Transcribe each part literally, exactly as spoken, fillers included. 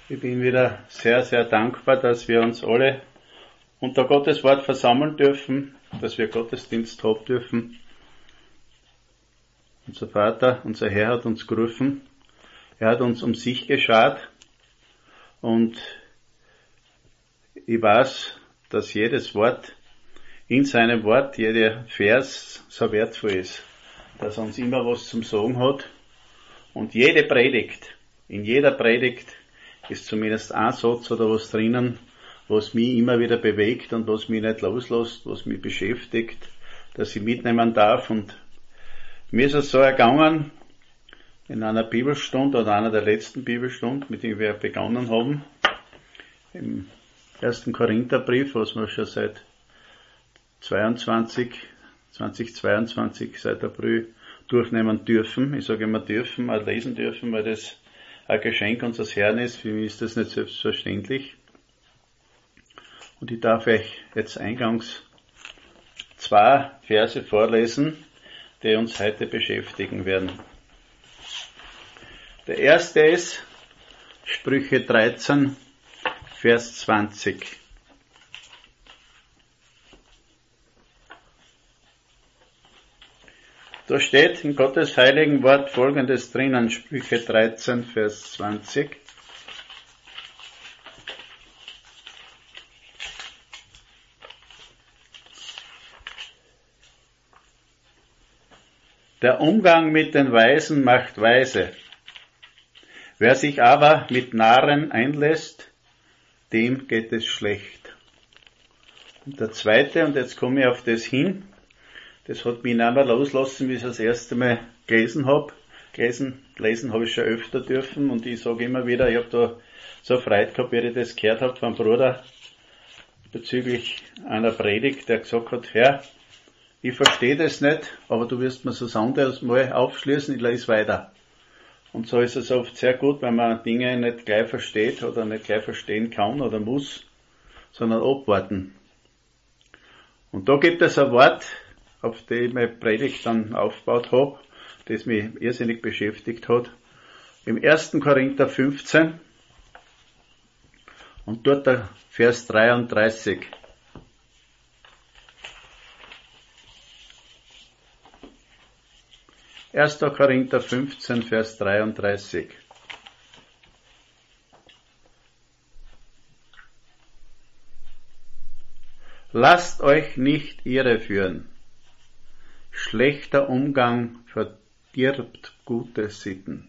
Ich bin wieder sehr, sehr dankbar, dass wir uns alle unter Gottes Wort versammeln dürfen, dass wir Gottesdienst haben dürfen. Unser Vater, unser Herr hat uns gerufen. Er hat uns um sich geschaut und ich weiß, dass jedes Wort in seinem Wort, jeder Vers so wertvoll ist, dass er uns immer was zum Sagen hat. Und jede Predigt, in jeder Predigt ist zumindest ein Satz oder was drinnen, was mich immer wieder bewegt und was mich nicht loslässt, was mich beschäftigt, dass ich mitnehmen darf. Und mir ist es so ergangen, in einer Bibelstunde oder einer der letzten Bibelstunden, mit der wir begonnen haben, im ersten Korintherbrief, was wir schon seit zweiundzwanzig, zweitausendzweiundzwanzig, seit April durchnehmen dürfen. Ich sage immer dürfen, auch lesen dürfen, weil das ein Geschenk unseres Herrn ist. Für mich ist das nicht selbstverständlich. Und ich darf euch jetzt eingangs zwei Verse vorlesen, die uns heute beschäftigen werden. Der erste ist Sprüche dreizehn, Vers zwanzig. Da steht in Gottes heiligen Wort Folgendes drinnen, Sprüche dreizehn, Vers zwanzig. Der Umgang mit den Weisen macht weise. Wer sich aber mit Narren einlässt, dem geht es schlecht. Und der zweite, und jetzt komme ich auf das hin, das hat mich nicht mehr loslassen, wie ich es das erste Mal gelesen habe. Gelesen, lesen habe ich schon öfter dürfen und ich sage immer wieder, ich habe da so Freude gehabt, wie ich das gehört habe vom Bruder bezüglich einer Predigt, der gesagt hat, Herr, ich verstehe das nicht, aber du wirst mir das andere mal aufschließen, ich lese weiter. Und so ist es oft sehr gut, wenn man Dinge nicht gleich versteht oder nicht gleich verstehen kann oder muss, sondern abwarten. Und da gibt es ein Wort, auf die ich meine Predigt dann aufgebaut habe, das mich irrsinnig beschäftigt hat. Im ersten Korinther fünfzehn und dort der Vers dreiunddreißig. erster Korinther fünfzehn, Vers dreiunddreißig. Lasst euch nicht irreführen. Schlechter Umgang verdirbt gute Sitten.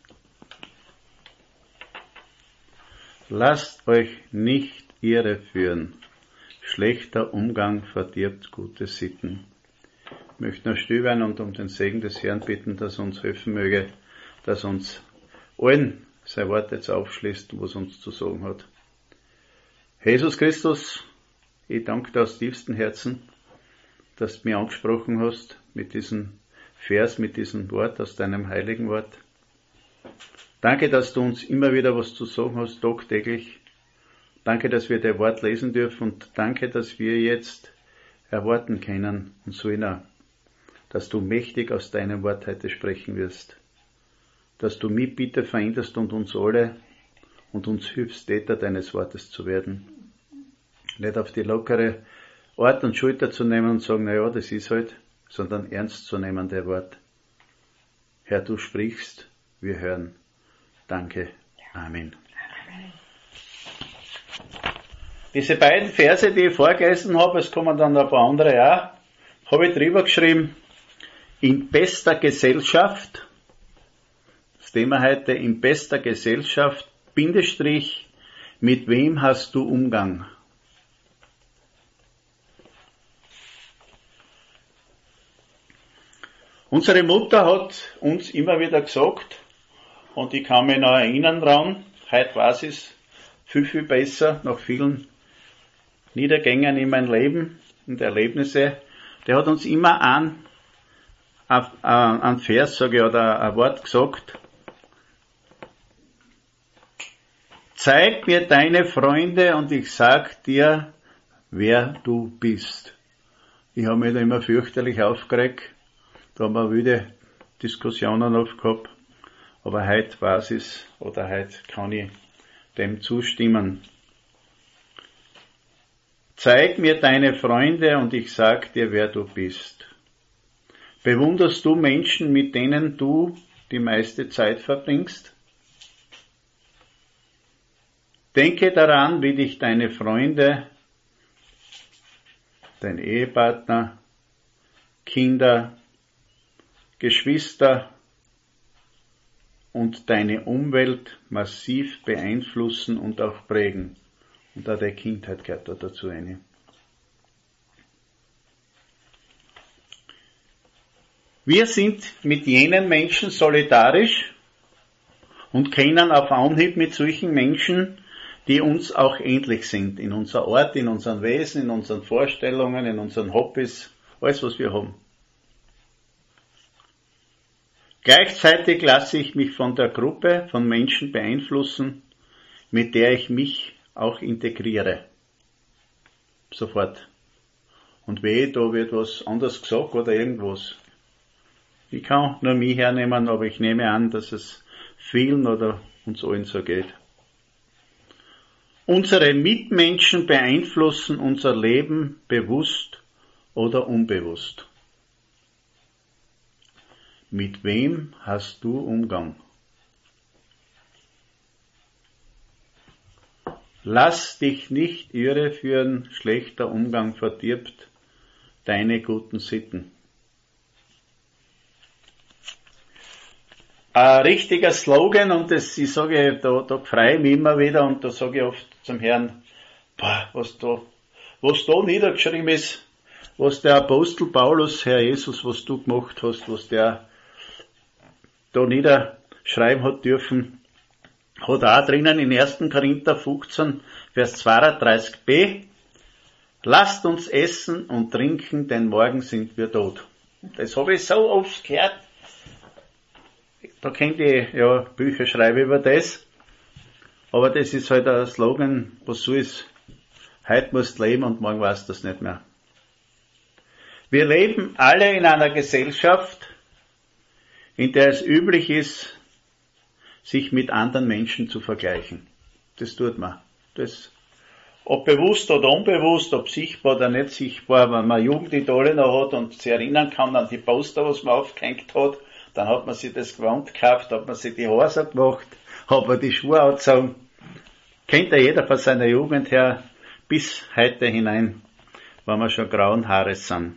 Lasst euch nicht irreführen. Schlechter Umgang verdirbt gute Sitten. Ich möchte noch still werden und um den Segen des Herrn bitten, dass er uns helfen möge, dass uns allen sein Wort jetzt aufschließt, was uns zu sagen hat. Jesus Christus, ich danke dir aus tiefstem Herzen, dass du mich angesprochen hast mit diesem Vers, mit diesem Wort aus deinem heiligen Wort. Danke, dass du uns immer wieder was zu sagen hast, tagtäglich. Danke, dass wir dein Wort lesen dürfen und danke, dass wir jetzt erwarten können und so inner, dass du mächtig aus deinem Wort heute sprechen wirst. Dass du mich bitte veränderst und uns alle und uns hilfst, Täter deines Wortes zu werden. Nicht auf die lockere Art und Schulter zu nehmen und sagen, na ja, das ist halt, sondern ernst zu nehmen, der Wort. Herr, du sprichst, wir hören. Danke. Amen. Diese beiden Verse, die ich vorgelesen habe, es kommen dann ein paar andere auch, habe ich drüber geschrieben, in bester Gesellschaft, das Thema heute, in bester Gesellschaft, Bindestrich, mit wem hast du Umgang? Unsere Mutter hat uns immer wieder gesagt, und ich kann mich noch erinnern dran, heute weiß ich es viel, viel besser, nach vielen Niedergängen in mein Leben und Erlebnisse, der hat uns immer an, ein Vers, sage ich, oder ein Wort gesagt, zeig mir deine Freunde und ich sag dir, wer du bist. Ich habe mich da immer fürchterlich aufgeregt, da haben wir wilde Diskussionen oft gehabt, aber heute weiß ich es, oder heute kann ich dem zustimmen. Zeig mir deine Freunde und ich sag dir, wer du bist. Bewunderst du Menschen, mit denen du die meiste Zeit verbringst? Denke daran, wie dich deine Freunde, dein Ehepartner, Kinder, Geschwister und deine Umwelt massiv beeinflussen und auch prägen. Und auch deine Kindheit gehört da dazu eine. Wir sind mit jenen Menschen solidarisch und können auf Anhieb mit solchen Menschen, die uns auch ähnlich sind, in unserer Art, in unserem Wesen, in unseren Vorstellungen, in unseren Hobbys, alles was wir haben. Gleichzeitig lasse ich mich von der Gruppe von Menschen beeinflussen, mit der ich mich auch integriere. Sofort. Und wehe, da wird was anderes gesagt oder irgendwas. Ich kann nur mich hernehmen, aber ich nehme an, dass es vielen oder uns allen so geht. Unsere Mitmenschen beeinflussen unser Leben bewusst oder unbewusst. Mit wem hast du Umgang? Lass dich nicht irreführen, schlechter Umgang verdirbt deine guten Sitten. Ein richtiger Slogan, und das, ich sage, da, da freue ich mich immer wieder, und da sage ich oft zum Herrn, boah, was da, was da niedergeschrieben ist, was der Apostel Paulus, Herr Jesus, was du gemacht hast, was der da niederschreiben hat dürfen, hat auch drinnen in ersten Korinther fünfzehn, Vers zweiunddreißig b, lasst uns essen und trinken, denn morgen sind wir tot. Das habe ich so oft gehört. Da könnt ihr ja Bücher schreiben über das, aber das ist halt ein Slogan, was so ist. Heute musst du leben und morgen weißt du das nicht mehr. Wir leben alle in einer Gesellschaft, in der es üblich ist, sich mit anderen Menschen zu vergleichen. Das tut man. Das, ob bewusst oder unbewusst, ob sichtbar oder nicht sichtbar, wenn man Jugendidole noch hat und sich erinnern kann an die Poster, was man aufgehängt hat, dann hat man sich das Gewand gekauft, hat man sich die Haare so gemacht, hat man die Schuhe angezogen. Kennt ja jeder von seiner Jugend her bis heute hinein, wenn wir schon grauen Haares sind.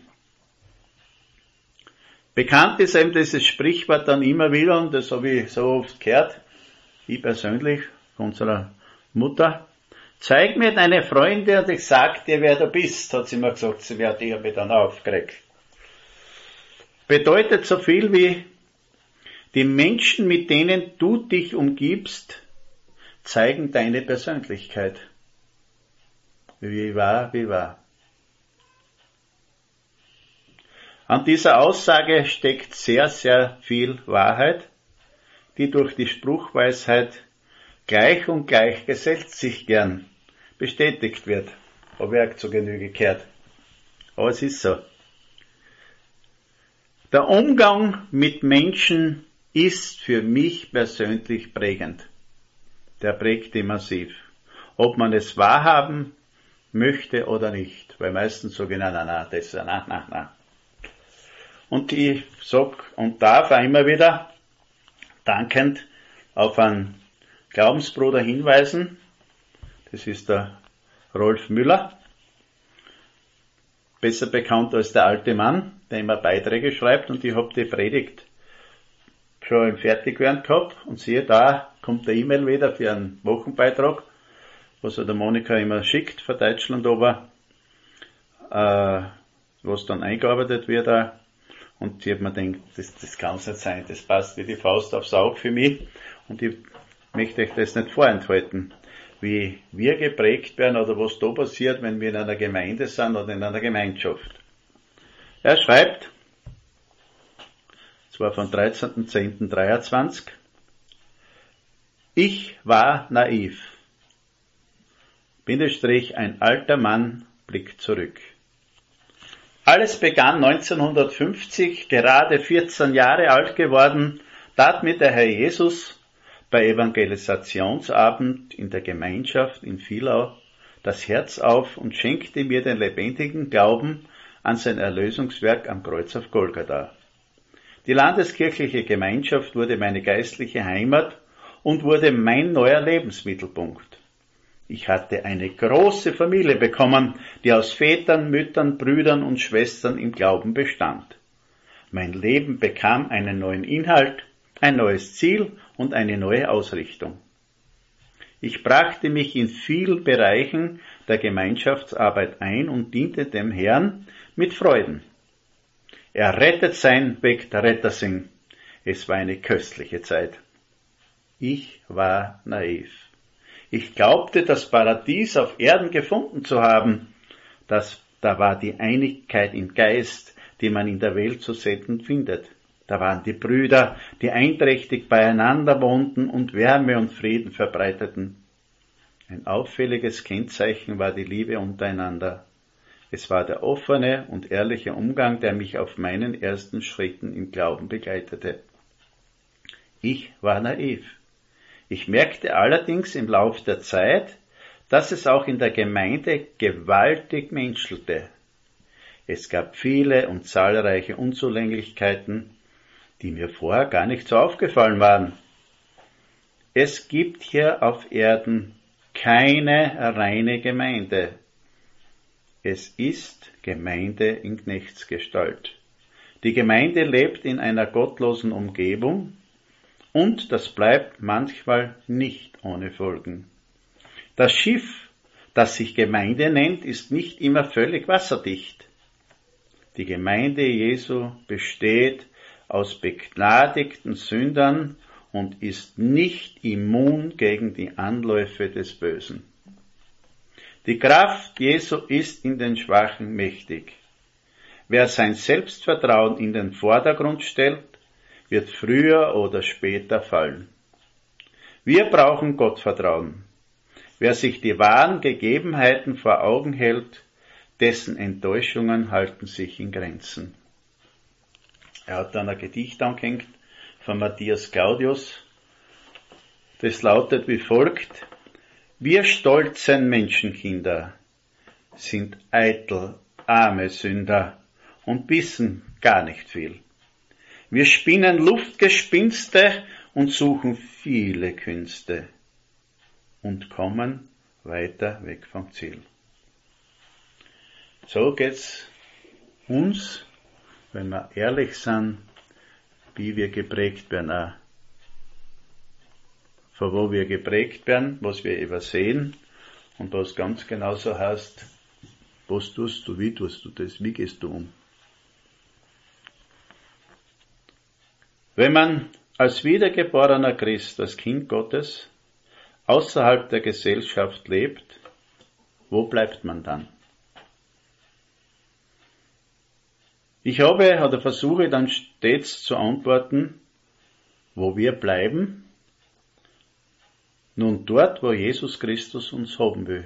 Bekannt ist eben dieses Sprichwort dann immer wieder, und das habe ich so oft gehört, ich persönlich, von unserer Mutter, zeig mir deine Freunde und ich sag dir, wer du bist, hat sie mir gesagt, sie wird ich mich dann aufgeregt. Bedeutet so viel wie, die Menschen, mit denen du dich umgibst, zeigen deine Persönlichkeit. Wie wahr, wie wahr. An dieser Aussage steckt sehr, sehr viel Wahrheit, die durch die Spruchweisheit gleich und gleich gesellt sich gern bestätigt wird. Habe ich auch zu Genüge gehört. Aber es ist so. Der Umgang mit Menschen ist für mich persönlich prägend. Der prägt die massiv. Ob man es wahrhaben möchte oder nicht. Weil meistens sage ich, nein, nein, nein, das, nein, nein, nein. Und ich sag und darf auch immer wieder dankend auf einen Glaubensbruder hinweisen. Das ist der Rolf Müller. Besser bekannt als der alte Mann, der immer Beiträge schreibt, und ich habe die Predigt schon im Fertigwerden gehabt, und siehe, da kommt der E-Mail wieder für einen Wochenbeitrag, was er der Monika immer schickt von Deutschland aber, äh, was dann eingearbeitet wird auch. Und ich habe mir gedacht, das, das kann es nicht sein, das passt wie die Faust aufs Auge für mich, und ich möchte euch das nicht vorenthalten, wie wir geprägt werden oder was da passiert, wenn wir in einer Gemeinde sind oder in einer Gemeinschaft. Er schreibt, zwar vom dreizehnten zehnten dreiundzwanzig, ich war naiv. Bindestrich, ein alter Mann blickt zurück. Alles begann neunzehnhundertfünfzig, gerade vierzehn Jahre alt geworden, tat mir der Herr Jesus bei Evangelisationsabend in der Gemeinschaft in Vielau das Herz auf und schenkte mir den lebendigen Glauben an sein Erlösungswerk am Kreuz auf Golgatha. Die landeskirchliche Gemeinschaft wurde meine geistliche Heimat und wurde mein neuer Lebensmittelpunkt. Ich hatte eine große Familie bekommen, die aus Vätern, Müttern, Brüdern und Schwestern im Glauben bestand. Mein Leben bekam einen neuen Inhalt, ein neues Ziel und eine neue Ausrichtung. Ich brachte mich in vielen Bereichen der Gemeinschaftsarbeit ein und diente dem Herrn mit Freuden. Er rettet sein, weckt Rettersing. Es war eine köstliche Zeit. Ich war naiv. Ich glaubte, das Paradies auf Erden gefunden zu haben. Das, da war die Einigkeit im Geist, die man in der Welt so selten findet. Da waren die Brüder, die einträchtig beieinander wohnten und Wärme und Frieden verbreiteten. Ein auffälliges Kennzeichen war die Liebe untereinander. Es war der offene und ehrliche Umgang, der mich auf meinen ersten Schritten im Glauben begleitete. Ich war naiv. Ich merkte allerdings im Lauf der Zeit, dass es auch in der Gemeinde gewaltig menschelte. Es gab viele und zahlreiche Unzulänglichkeiten, die mir vorher gar nicht so aufgefallen waren. Es gibt hier auf Erden keine reine Gemeinde. Es ist Gemeinde in Knechtsgestalt. Die Gemeinde lebt in einer gottlosen Umgebung und das bleibt manchmal nicht ohne Folgen. Das Schiff, das sich Gemeinde nennt, ist nicht immer völlig wasserdicht. Die Gemeinde Jesu besteht aus begnadigten Sündern und ist nicht immun gegen die Anläufe des Bösen. Die Kraft Jesu ist in den Schwachen mächtig. Wer sein Selbstvertrauen in den Vordergrund stellt, wird früher oder später fallen. Wir brauchen Gottvertrauen. Wer sich die wahren Gegebenheiten vor Augen hält, dessen Enttäuschungen halten sich in Grenzen. Er hat dann ein Gedicht angehängt von Matthias Claudius. Das lautet wie folgt: Wir stolzen Menschenkinder sind eitel, arme Sünder und wissen gar nicht viel. Wir spinnen Luftgespinste und suchen viele Künste und kommen weiter weg vom Ziel. So geht's uns, wenn wir ehrlich sind, wie wir geprägt werden, auch von wo wir geprägt werden, was wir übersehen und was ganz genauso heißt, was tust du, wie tust du das, wie gehst du um. Wenn man als wiedergeborener Christ, als Kind Gottes, außerhalb der Gesellschaft lebt, wo bleibt man dann? Ich habe oder versuche dann stets zu antworten, wo wir bleiben, nun dort, wo Jesus Christus uns haben will.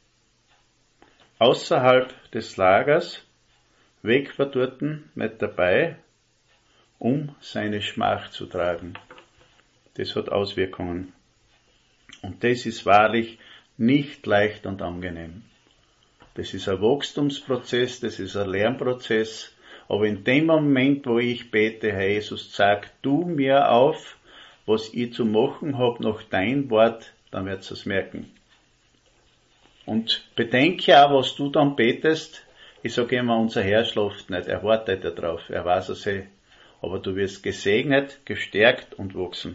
Außerhalb des Lagers, weg von dorten, nicht dabei, um seine Schmach zu tragen. Das hat Auswirkungen. Und das ist wahrlich nicht leicht und angenehm. Das ist ein Wachstumsprozess, das ist ein Lernprozess, aber in dem Moment, wo ich bete, Herr Jesus, sag du mir auf, was ich zu machen habe, nach dein Wort, dann wirst du es merken. Und bedenke auch, was du dann betest. Ich sage immer, unser Herr schläft nicht, er wartet ja drauf, er weiß es eh. Aber du wirst gesegnet, gestärkt und wachsen.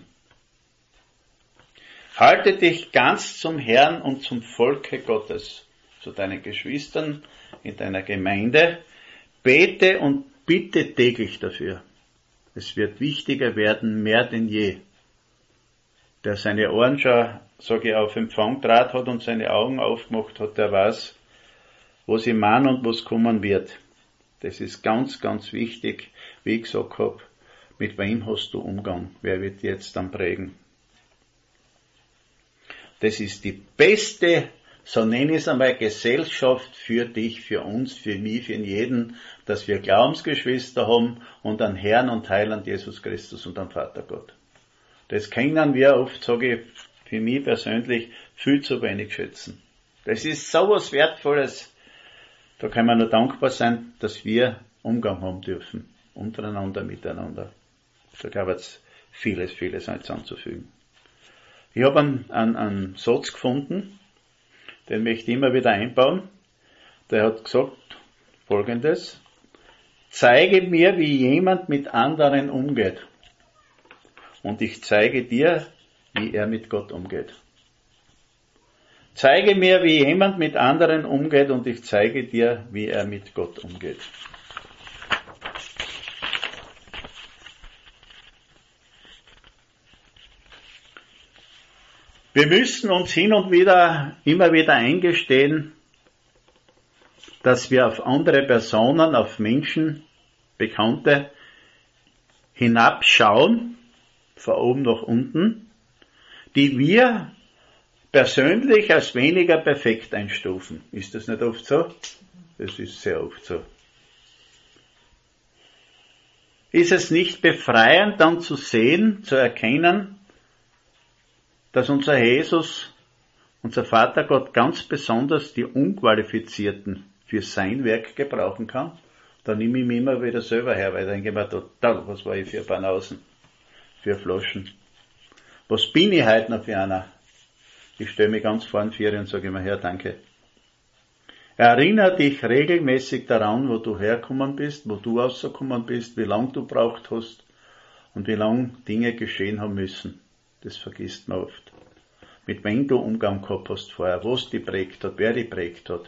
Halte dich ganz zum Herrn und zum Volke Gottes, zu deinen Geschwistern in deiner Gemeinde. Bete und bitte täglich dafür. Es wird wichtiger werden, mehr denn je. Der seine Ohren schon, sage ich, auf Empfang draht hat und seine Augen aufgemacht hat, der weiß, was ich meine und was kommen wird. Das ist ganz, ganz wichtig, wie ich gesagt habe, mit wem hast du Umgang? Wer wird dich jetzt dann prägen? Das ist die beste, so nenne ich es einmal, Gesellschaft für dich, für uns, für mich, für jeden, dass wir Glaubensgeschwister haben und einen Herrn und Heiland Jesus Christus und einen Vater Gott. Das können wir oft, sage ich, für mich persönlich viel zu wenig schätzen. Das ist so was Wertvolles. Da kann man nur dankbar sein, dass wir Umgang haben dürfen. Untereinander, miteinander. Da gab es vieles, vieles anzufügen. Ich habe einen, einen, einen Satz gefunden, den möchte ich immer wieder einbauen. Der hat gesagt Folgendes: Zeige mir, wie jemand mit anderen umgeht. Und ich zeige dir, wie er mit Gott umgeht. Zeige mir, wie jemand mit anderen umgeht, und ich zeige dir, wie er mit Gott umgeht. Wir müssen uns hin und wieder, immer wieder eingestehen, dass wir auf andere Personen, auf Menschen, Bekannte hinabschauen, von oben nach unten, die wir persönlich als weniger perfekt einstufen. Ist das nicht oft so? Das ist sehr oft so. Ist es nicht befreiend, dann zu sehen, zu erkennen, dass unser Jesus, unser Vater Gott ganz besonders die Unqualifizierten für sein Werk gebrauchen kann? Da nehme ich mich immer wieder selber her, weil dann denke ich mir total, was war ich für Banausen, für Flaschen. Was bin ich heute noch für einer? Ich stelle mich ganz vorn vor und sage immer, Herr, danke. Erinnere dich regelmäßig daran, wo du hergekommen bist, wo du rausgekommen bist, wie lange du braucht hast und wie lange Dinge geschehen haben müssen. Das vergisst man oft. Mit wem du Umgang gehabt hast vorher, was dich prägt hat, wer dich prägt hat.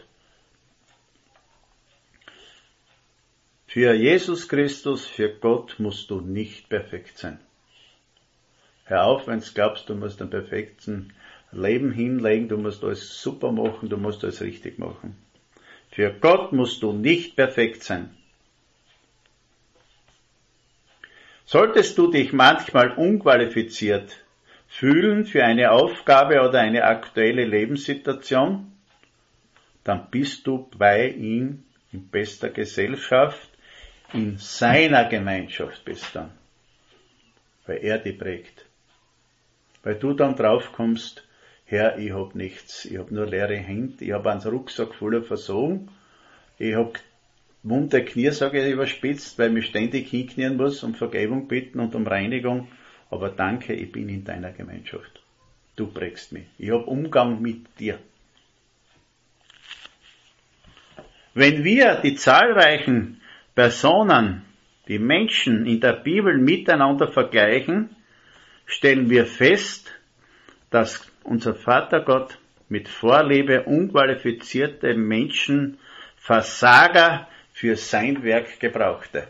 Für Jesus Christus, für Gott musst du nicht perfekt sein. Hör auf, wenn du glaubst, du musst ein perfekten Leben hinlegen, du musst alles super machen, du musst alles richtig machen. Für Gott musst du nicht perfekt sein. Solltest du dich manchmal unqualifiziert fühlen für eine Aufgabe oder eine aktuelle Lebenssituation, dann bist du bei ihm in bester Gesellschaft, in seiner Gemeinschaft bist dann, weil er dich prägt. Weil du dann draufkommst, Herr, ich hab nichts, ich hab nur leere Hände, ich hab einen Rucksack voller Versorgung, ich hab wunde Knie, sage ich überspitzt, weil ich mich ständig hinknien muss, um Vergebung bitten und um Reinigung, aber danke, ich bin in deiner Gemeinschaft. Du prägst mich. Ich hab Umgang mit dir. Wenn wir die zahlreichen Personen, die Menschen in der Bibel miteinander vergleichen, stellen wir fest, dass unser Vater Gott mit Vorliebe unqualifizierte Menschen, Versager für sein Werk gebrauchte.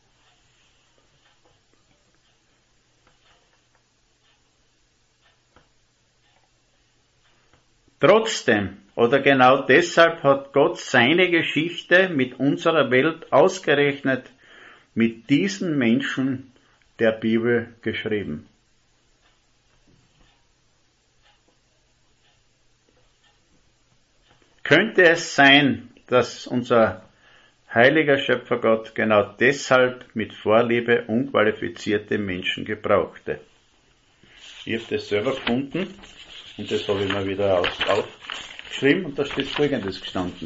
Trotzdem oder genau deshalb hat Gott seine Geschichte mit unserer Welt ausgerechnet mit diesen Menschen der Bibel geschrieben. Könnte es sein, dass unser heiliger Schöpfergott genau deshalb mit Vorliebe unqualifizierte Menschen gebrauchte? Ich habe das selber gefunden und das habe ich mir wieder aufgeschrieben und da steht Folgendes gestanden.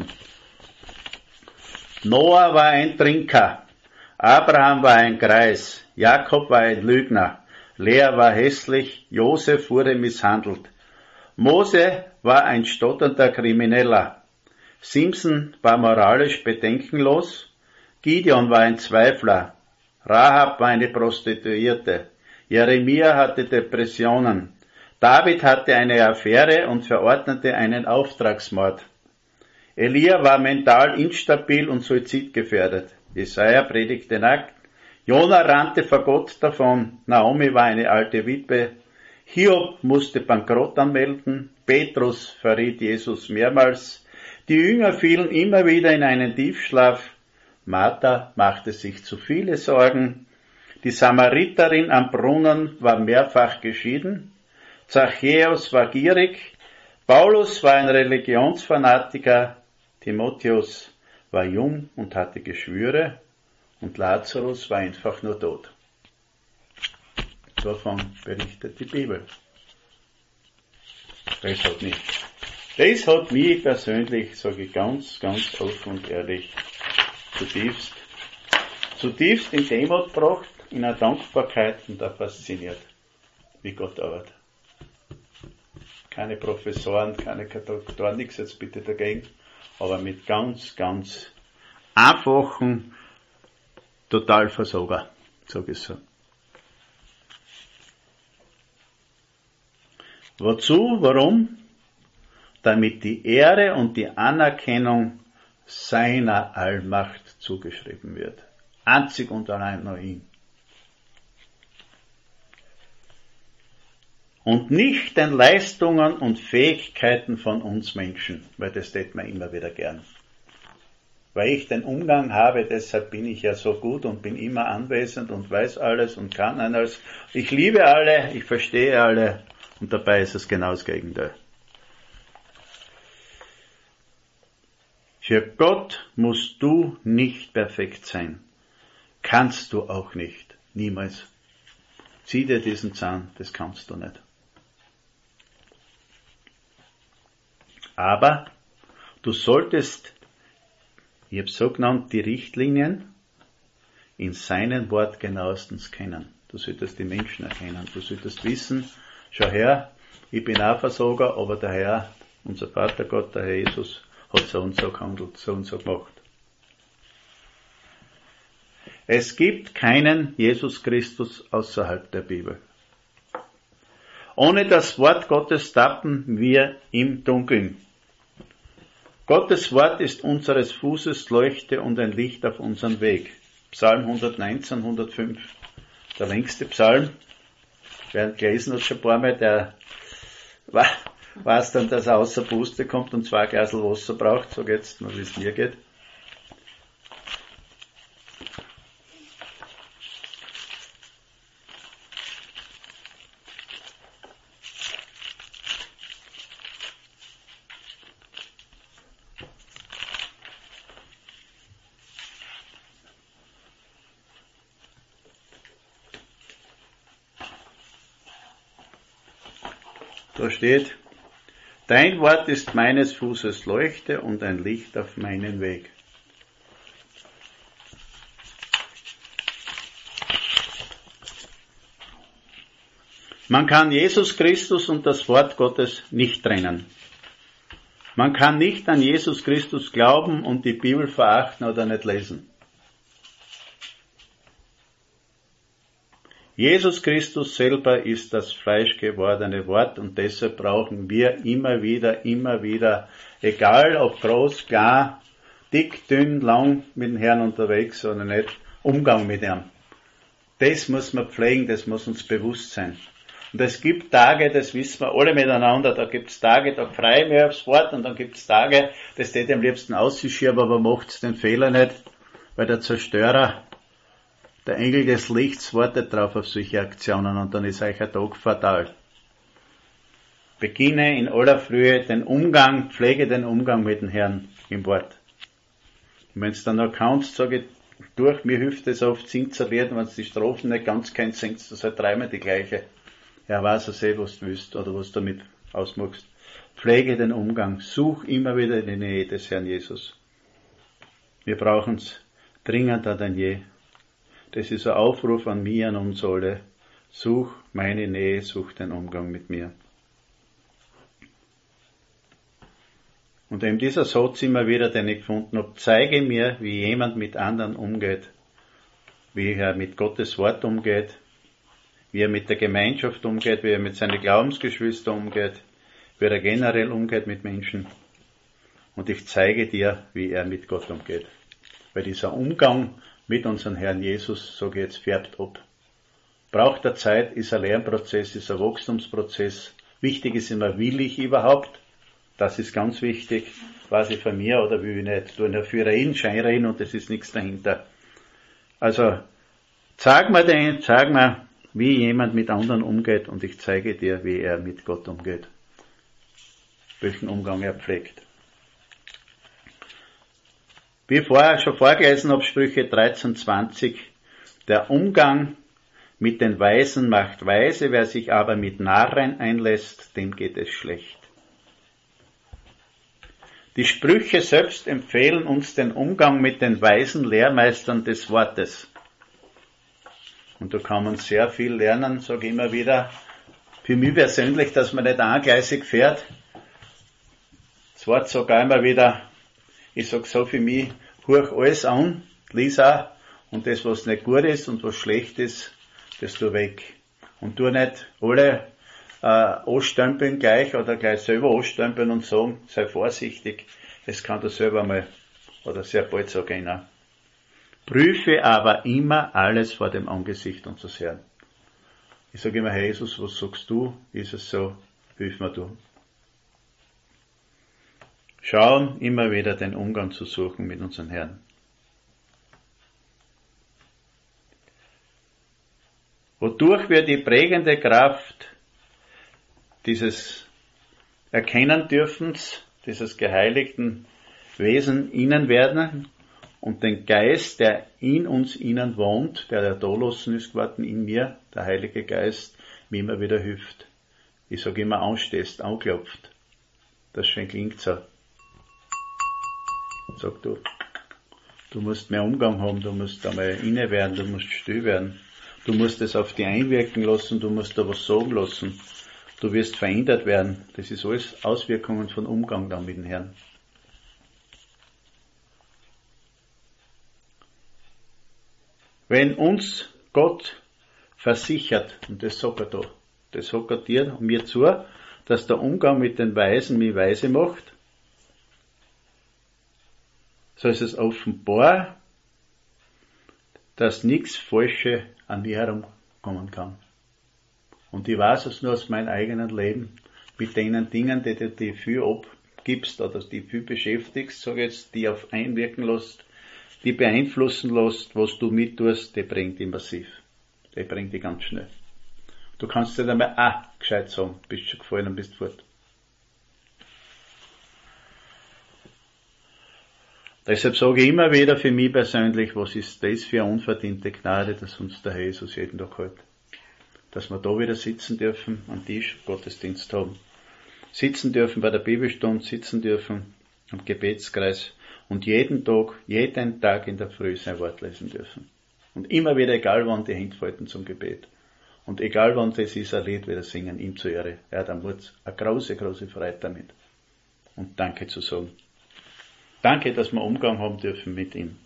Noah war ein Trinker, Abraham war ein Greis, Jakob war ein Lügner, Lea war hässlich, Josef wurde misshandelt, Mose war ein stotternder Krimineller, Simson war moralisch bedenkenlos, Gideon war ein Zweifler, Rahab war eine Prostituierte, Jeremia hatte Depressionen, David hatte eine Affäre und verordnete einen Auftragsmord. Elia war mental instabil und suizidgefährdet. Jesaja predigte nackt. Jona rannte vor Gott davon. Naomi war eine alte Witwe. Hiob musste Bankrott anmelden. Petrus verriet Jesus mehrmals. Die Jünger fielen immer wieder in einen Tiefschlaf. Martha machte sich zu viele Sorgen. Die Samariterin am Brunnen war mehrfach geschieden. Zachäus war gierig. Paulus war ein Religionsfanatiker. Timotheus war jung und hatte Geschwüre. Und Lazarus war einfach nur tot. Davon berichtet die Bibel. Das hat mich, das hat mich persönlich, sage ich ganz, ganz offen und ehrlich, zutiefst, zutiefst in Demut gebracht, in einer Dankbarkeit und auch fasziniert, wie Gott arbeitet. Keine Professoren, keine Doktoren, nichts jetzt bitte dagegen, aber mit ganz, ganz einfachen Totalversager, sage ich so. Wozu? Warum? Damit die Ehre und die Anerkennung seiner Allmacht zugeschrieben wird. Einzig und allein nur ihm. Und nicht den Leistungen und Fähigkeiten von uns Menschen, weil das tät man immer wieder gern. Weil ich den Umgang habe, deshalb bin ich ja so gut und bin immer anwesend und weiß alles und kann alles. Ich liebe alle, ich verstehe alle und dabei ist es genau das Gegenteil. Für Gott musst du nicht perfekt sein. Kannst du auch nicht. Niemals. Zieh dir diesen Zahn, das kannst du nicht. Aber du solltest, ich habe so genannt, die Richtlinien in seinem Wort genauestens kennen. Du solltest die Menschen erkennen. Du solltest wissen, schau her, ich bin auch Versager, aber der Herr, unser Vater Gott, der Herr Jesus, hat so und so gehandelt, so und so gemacht. Es gibt keinen Jesus Christus außerhalb der Bibel. Ohne das Wort Gottes tappen wir im Dunkeln. Gottes Wort ist unseres Fußes Leuchte und ein Licht auf unserem Weg. Psalm hundertneunzehn, hundertfünf. Der längste Psalm. Wer gelesen hat schon ein paar Mal, der weiß dann, dass er außer Puste kommt und zwei Glasel Wasser braucht. So geht's, nur wie es mir geht. Da steht, dein Wort ist meines Fußes Leuchte und ein Licht auf meinen Weg. Man kann Jesus Christus und das Wort Gottes nicht trennen. Man kann nicht an Jesus Christus glauben und die Bibel verachten oder nicht lesen. Jesus Christus selber ist das fleischgewordene Wort und deshalb brauchen wir immer wieder, immer wieder, egal ob groß, klein, dick, dünn, lang mit dem Herrn unterwegs oder nicht, Umgang mit ihm. Das muss man pflegen, das muss uns bewusst sein. Und es gibt Tage, das wissen wir alle miteinander, da gibt es Tage, da freue ich mich aufs Wort und dann gibt es Tage, das tät ich am liebsten ausschieben, aber macht's den Fehler nicht, weil der Zerstörer, der Engel des Lichts wartet drauf auf solche Aktionen und dann ist euch ein Tag fatal. Beginne in aller Frühe den Umgang, pflege den Umgang mit dem Herrn im Wort. Und wenn es dann noch kannst, sage ich, durch, mir hilft es oft, singt zu werden, wenn du die Strophen nicht ganz kennst, singst du halt dreimal die gleiche. Er weiß es eh, was du willst oder was du damit ausmachst. Pflege den Umgang, such immer wieder die Nähe des Herrn Jesus. Wir brauchen es dringender denn je. Das ist ein Aufruf an mich, an uns alle. Such meine Nähe, such den Umgang mit mir. Und eben dieser Satz immer wieder, den ich gefunden habe, zeige mir, wie jemand mit anderen umgeht, wie er mit Gottes Wort umgeht, wie er mit der Gemeinschaft umgeht, wie er mit seinen Glaubensgeschwistern umgeht, wie er generell umgeht mit Menschen. Und ich zeige dir, wie er mit Gott umgeht. Weil dieser Umgang mit unserem Herrn Jesus, so geht's, färbt ab. Braucht der Zeit, ist ein Lernprozess, ist ein Wachstumsprozess. Wichtig ist immer, will ich überhaupt? Das ist ganz wichtig. Weiß ich von mir oder will ich nicht? Tu dafür reden, Schein reden und es ist nichts dahinter. Also, zeig mir den, zeig mir, wie jemand mit anderen umgeht und ich zeige dir, wie er mit Gott umgeht. Welchen Umgang er pflegt. Wie ich vorher schon vorgelesen habe, Sprüche dreizehn, zwanzig, der Umgang mit den Weisen macht weise, wer sich aber mit Narren einlässt, dem geht es schlecht. Die Sprüche selbst empfehlen uns den Umgang mit den weisen Lehrmeistern des Wortes. Und da kann man sehr viel lernen, sage ich immer wieder. Für mich persönlich, dass man nicht angleisig fährt. Das Wort sagt auch immer wieder, ich sag so für mich, horch alles an, lies auch, und das, was nicht gut ist und was schlecht ist, das tu weg. Und tu nicht alle äh, anstempeln gleich oder gleich selber anstempeln und sagen, sei vorsichtig, es kann dir selber mal oder sehr bald so gehen. Auch. Prüfe aber immer alles vor dem Angesicht unseres Herrn. Ich sage immer, Herr Jesus, was sagst du? Ist es so? Hilf mir du. Schauen, immer wieder den Umgang zu suchen mit unserem Herrn. Wodurch wir die prägende Kraft dieses Erkennen dürfens, dieses geheiligten Wesen ihnen werden und den Geist, der in uns ihnen wohnt, der ja da lassen ist geworden in mir, der Heilige Geist, mir immer wieder hilft. Ich sage immer, anstehst, anklopft. Das schön klingt so. Sag du, du musst mehr Umgang haben, du musst einmal inne werden, du musst still werden. Du musst es auf dich einwirken lassen, du musst da was sagen lassen. Du wirst verändert werden. Das ist alles Auswirkungen von Umgang dann mit dem Herrn. Wenn uns Gott versichert, und das sagt er da, das sagt er dir und mir zu, dass der Umgang mit den Weisen mich weise macht, so ist es offenbar, dass nichts Falsches an mir herumkommen kann. Und ich weiß es nur aus meinem eigenen Leben, mit den Dingen, die du dir viel abgibst oder die viel beschäftigst, sag jetzt, die auf einwirken lässt, die beeinflussen lässt, was du mittust, die bringt dich massiv. Die bringt dich ganz schnell. Du kannst nicht einmal, ah, gescheit sagen, bist schon gefallen und bist fort. Deshalb sage ich immer wieder für mich persönlich, was ist das für eine unverdiente Gnade, dass uns der Herr Jesus jeden Tag hält. Dass wir da wieder sitzen dürfen, am Tisch Gottesdienst haben. Sitzen dürfen bei der Bibelstunde, sitzen dürfen am Gebetskreis und jeden Tag, jeden Tag in der Früh sein Wort lesen dürfen. Und immer wieder, egal wann, die Hände falten zum Gebet. Und egal wann das ist, ein Lied wieder singen, ihm zur Ehre. Er hat am Wort eine große, große Freude damit. Und Danke zu sagen. Danke, dass wir Umgang haben dürfen mit ihm.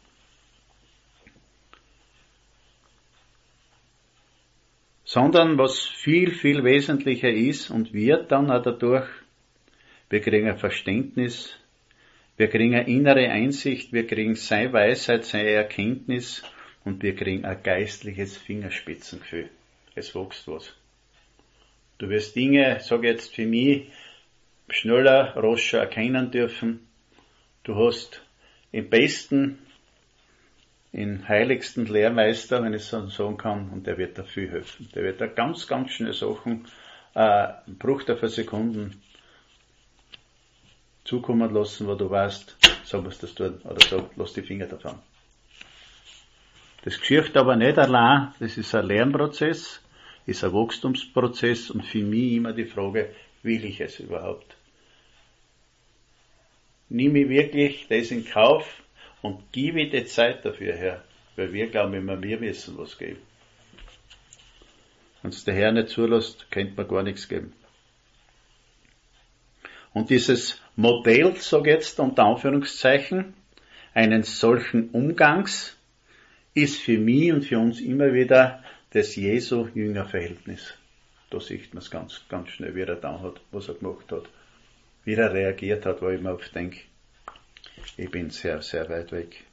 Sondern was viel, viel wesentlicher ist und wird dann auch dadurch, wir kriegen ein Verständnis, wir kriegen eine innere Einsicht, wir kriegen seine Weisheit, seine Erkenntnis und wir kriegen ein geistliches Fingerspitzengefühl. Es wächst was. Du wirst Dinge, sage jetzt für mich, schneller, rascher erkennen dürfen. Du hast im besten, im heiligsten Lehrmeister, wenn ich so sagen kann, und der wird dir viel helfen. Der wird dir ganz, ganz schnell Sachen, äh, im Bruchteil von Sekunden zukommen lassen, wo du weißt, so musst du das tun, oder so, lass die Finger davon. Das geschieht aber nicht allein, das ist ein Lernprozess, ist ein Wachstumsprozess und für mich immer die Frage, will ich es überhaupt? Nimm ich wirklich das in Kauf und gebe die Zeit dafür her, weil wir glauben immer, wir wissen, was geben. Wenn es der Herr nicht zulässt, könnte man gar nichts geben. Und dieses Modell, sag jetzt unter Anführungszeichen, einen solchen Umgangs, ist für mich und für uns immer wieder das Jesu-Jünger-Verhältnis. Da sieht man es ganz, ganz schnell, wie er da hat, was er gemacht hat. Wie er reagiert hat, wo ich mir oft denke, ich bin sehr, sehr weit weg.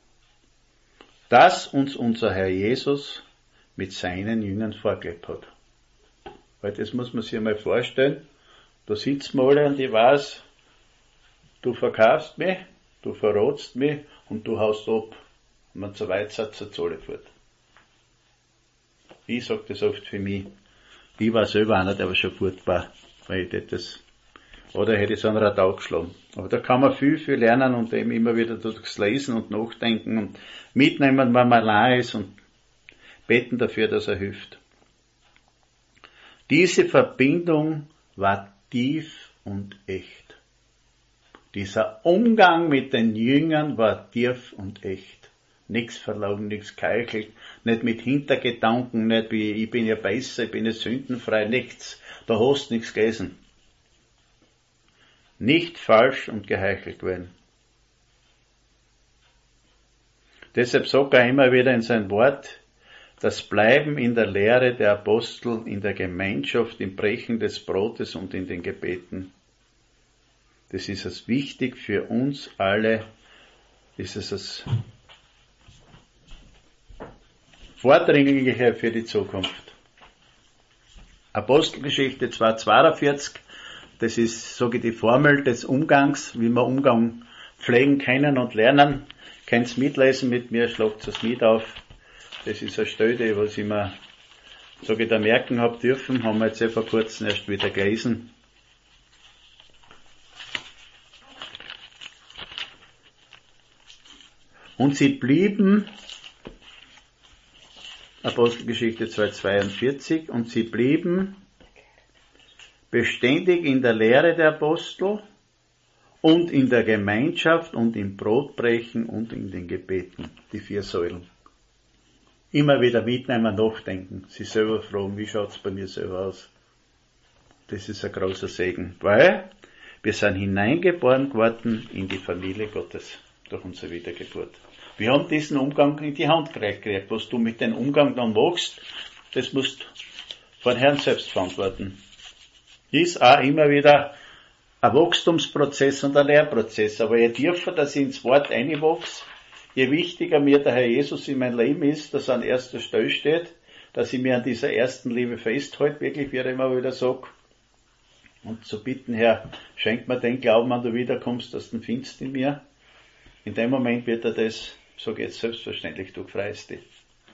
Dass uns unser Herr Jesus mit seinen Jüngern vorgelebt hat. Weil das muss man sich einmal vorstellen. Da sitzen wir alle und ich weiß, du verkaufst mich, du verratst mich und du haust ab. Und wenn es so weit seid, so zahle ich fort. Ich sage das oft für mich. Ich war selber einer, der war schon fort war, weil ich das, oder hätte ich so einen Radau geschlagen. Aber da kann man viel, viel lernen und eben immer wieder durchs Lesen und Nachdenken und mitnehmen, wenn man allein ist und beten dafür, dass er hilft. Diese Verbindung war tief und echt. Dieser Umgang mit den Jüngern war tief und echt. Nichts verlogen, nichts keichelt, nicht mit Hintergedanken, nicht wie, ich bin ja besser, ich bin ja sündenfrei, nichts. Da hast nichts gelesen. Nicht falsch und geheuchelt werden. Deshalb sagt er immer wieder in sein Wort, das Bleiben in der Lehre der Apostel, in der Gemeinschaft, im Brechen des Brotes und in den Gebeten. Das ist es wichtig für uns alle, ist es das Vordringliche für die Zukunft. Apostelgeschichte zweihundertzweiundvierzig, das ist, sage ich, die Formel des Umgangs, wie wir Umgang pflegen, kennen und lernen. Könnt's mitlesen mit mir, schlagt es mit auf. Das ist eine Stelle, was ich mir, sage ich, da merken habe dürfen, haben wir jetzt ja vor kurzem erst wieder gelesen. Und sie blieben, Apostelgeschichte zweihundertzweiundvierzig, und sie blieben beständig in der Lehre der Apostel und in der Gemeinschaft und im Brotbrechen und in den Gebeten, die vier Säulen. Immer wieder mitnehmen, nachdenken, sich selber fragen, wie schaut's bei mir selber aus? Das ist ein großer Segen, weil wir sind hineingeboren worden in die Familie Gottes durch unsere Wiedergeburt. Wir haben diesen Umgang in die Hand gekriegt. Was du mit dem Umgang dann machst, das musst von Herrn selbst verantworten. Ist auch immer wieder ein Wachstumsprozess und ein Lehrprozess. Aber je tiefer, dass ich ins Wort einwachse, je wichtiger mir der Herr Jesus in mein Leben ist, dass er an erster Stelle steht, dass ich mir an dieser ersten Liebe festhalte, wirklich, wie er immer wieder sagt. Und zu bitten, Herr, schenk mir den Glauben, an du wiederkommst, dass du ihn findest in mir. In dem Moment wird er das, sage ich jetzt selbstverständlich, du freust dich.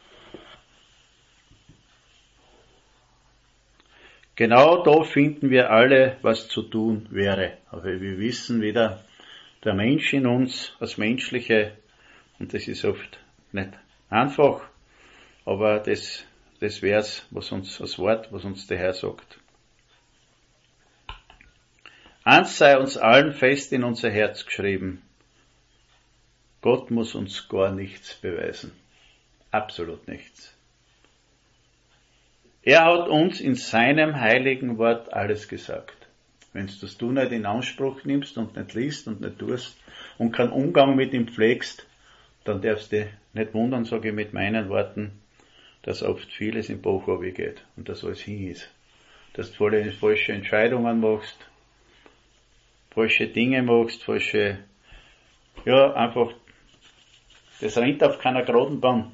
Genau da finden wir alle, was zu tun wäre. Aber wir wissen wieder, der Mensch in uns, das Menschliche, und das ist oft nicht einfach, aber das, das wär's, was uns, das Wort, was uns der Herr sagt. Eins sei uns allen fest in unser Herz geschrieben. Gott muss uns gar nichts beweisen. Absolut nichts. Er hat uns in seinem heiligen Wort alles gesagt. Wenn du das du nicht in Anspruch nimmst und nicht liest und nicht tust und keinen Umgang mit ihm pflegst, dann darfst du dich nicht wundern, sage ich mit meinen Worten, dass oft vieles im Bach runtergeht und dass alles hin ist. Dass du voll falsche Entscheidungen machst, falsche Dinge machst, falsche, ja, einfach, das rennt auf keiner geraden Bahn.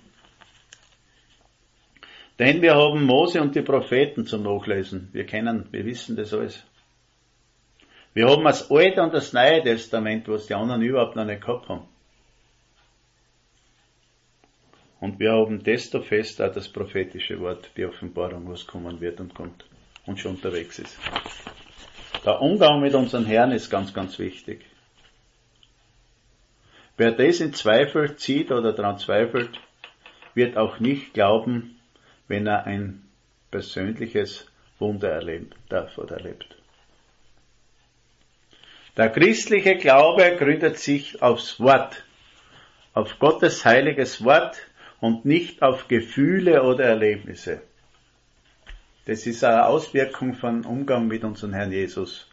Denn wir haben Mose und die Propheten zum Nachlesen. Wir kennen, wir wissen das alles. Wir haben das Alte und das Neue Testament, was die anderen überhaupt noch nicht gehabt haben. Und wir haben desto fester das prophetische Wort, die Offenbarung, was kommen wird und kommt und schon unterwegs ist. Der Umgang mit unseren Herrn ist ganz, ganz wichtig. Wer das in Zweifel zieht oder daran zweifelt, wird auch nicht glauben, wenn er ein persönliches Wunder erleben darf oder erlebt. Der christliche Glaube gründet sich aufs Wort, auf Gottes heiliges Wort und nicht auf Gefühle oder Erlebnisse. Das ist eine Auswirkung von Umgang mit unserem Herrn Jesus.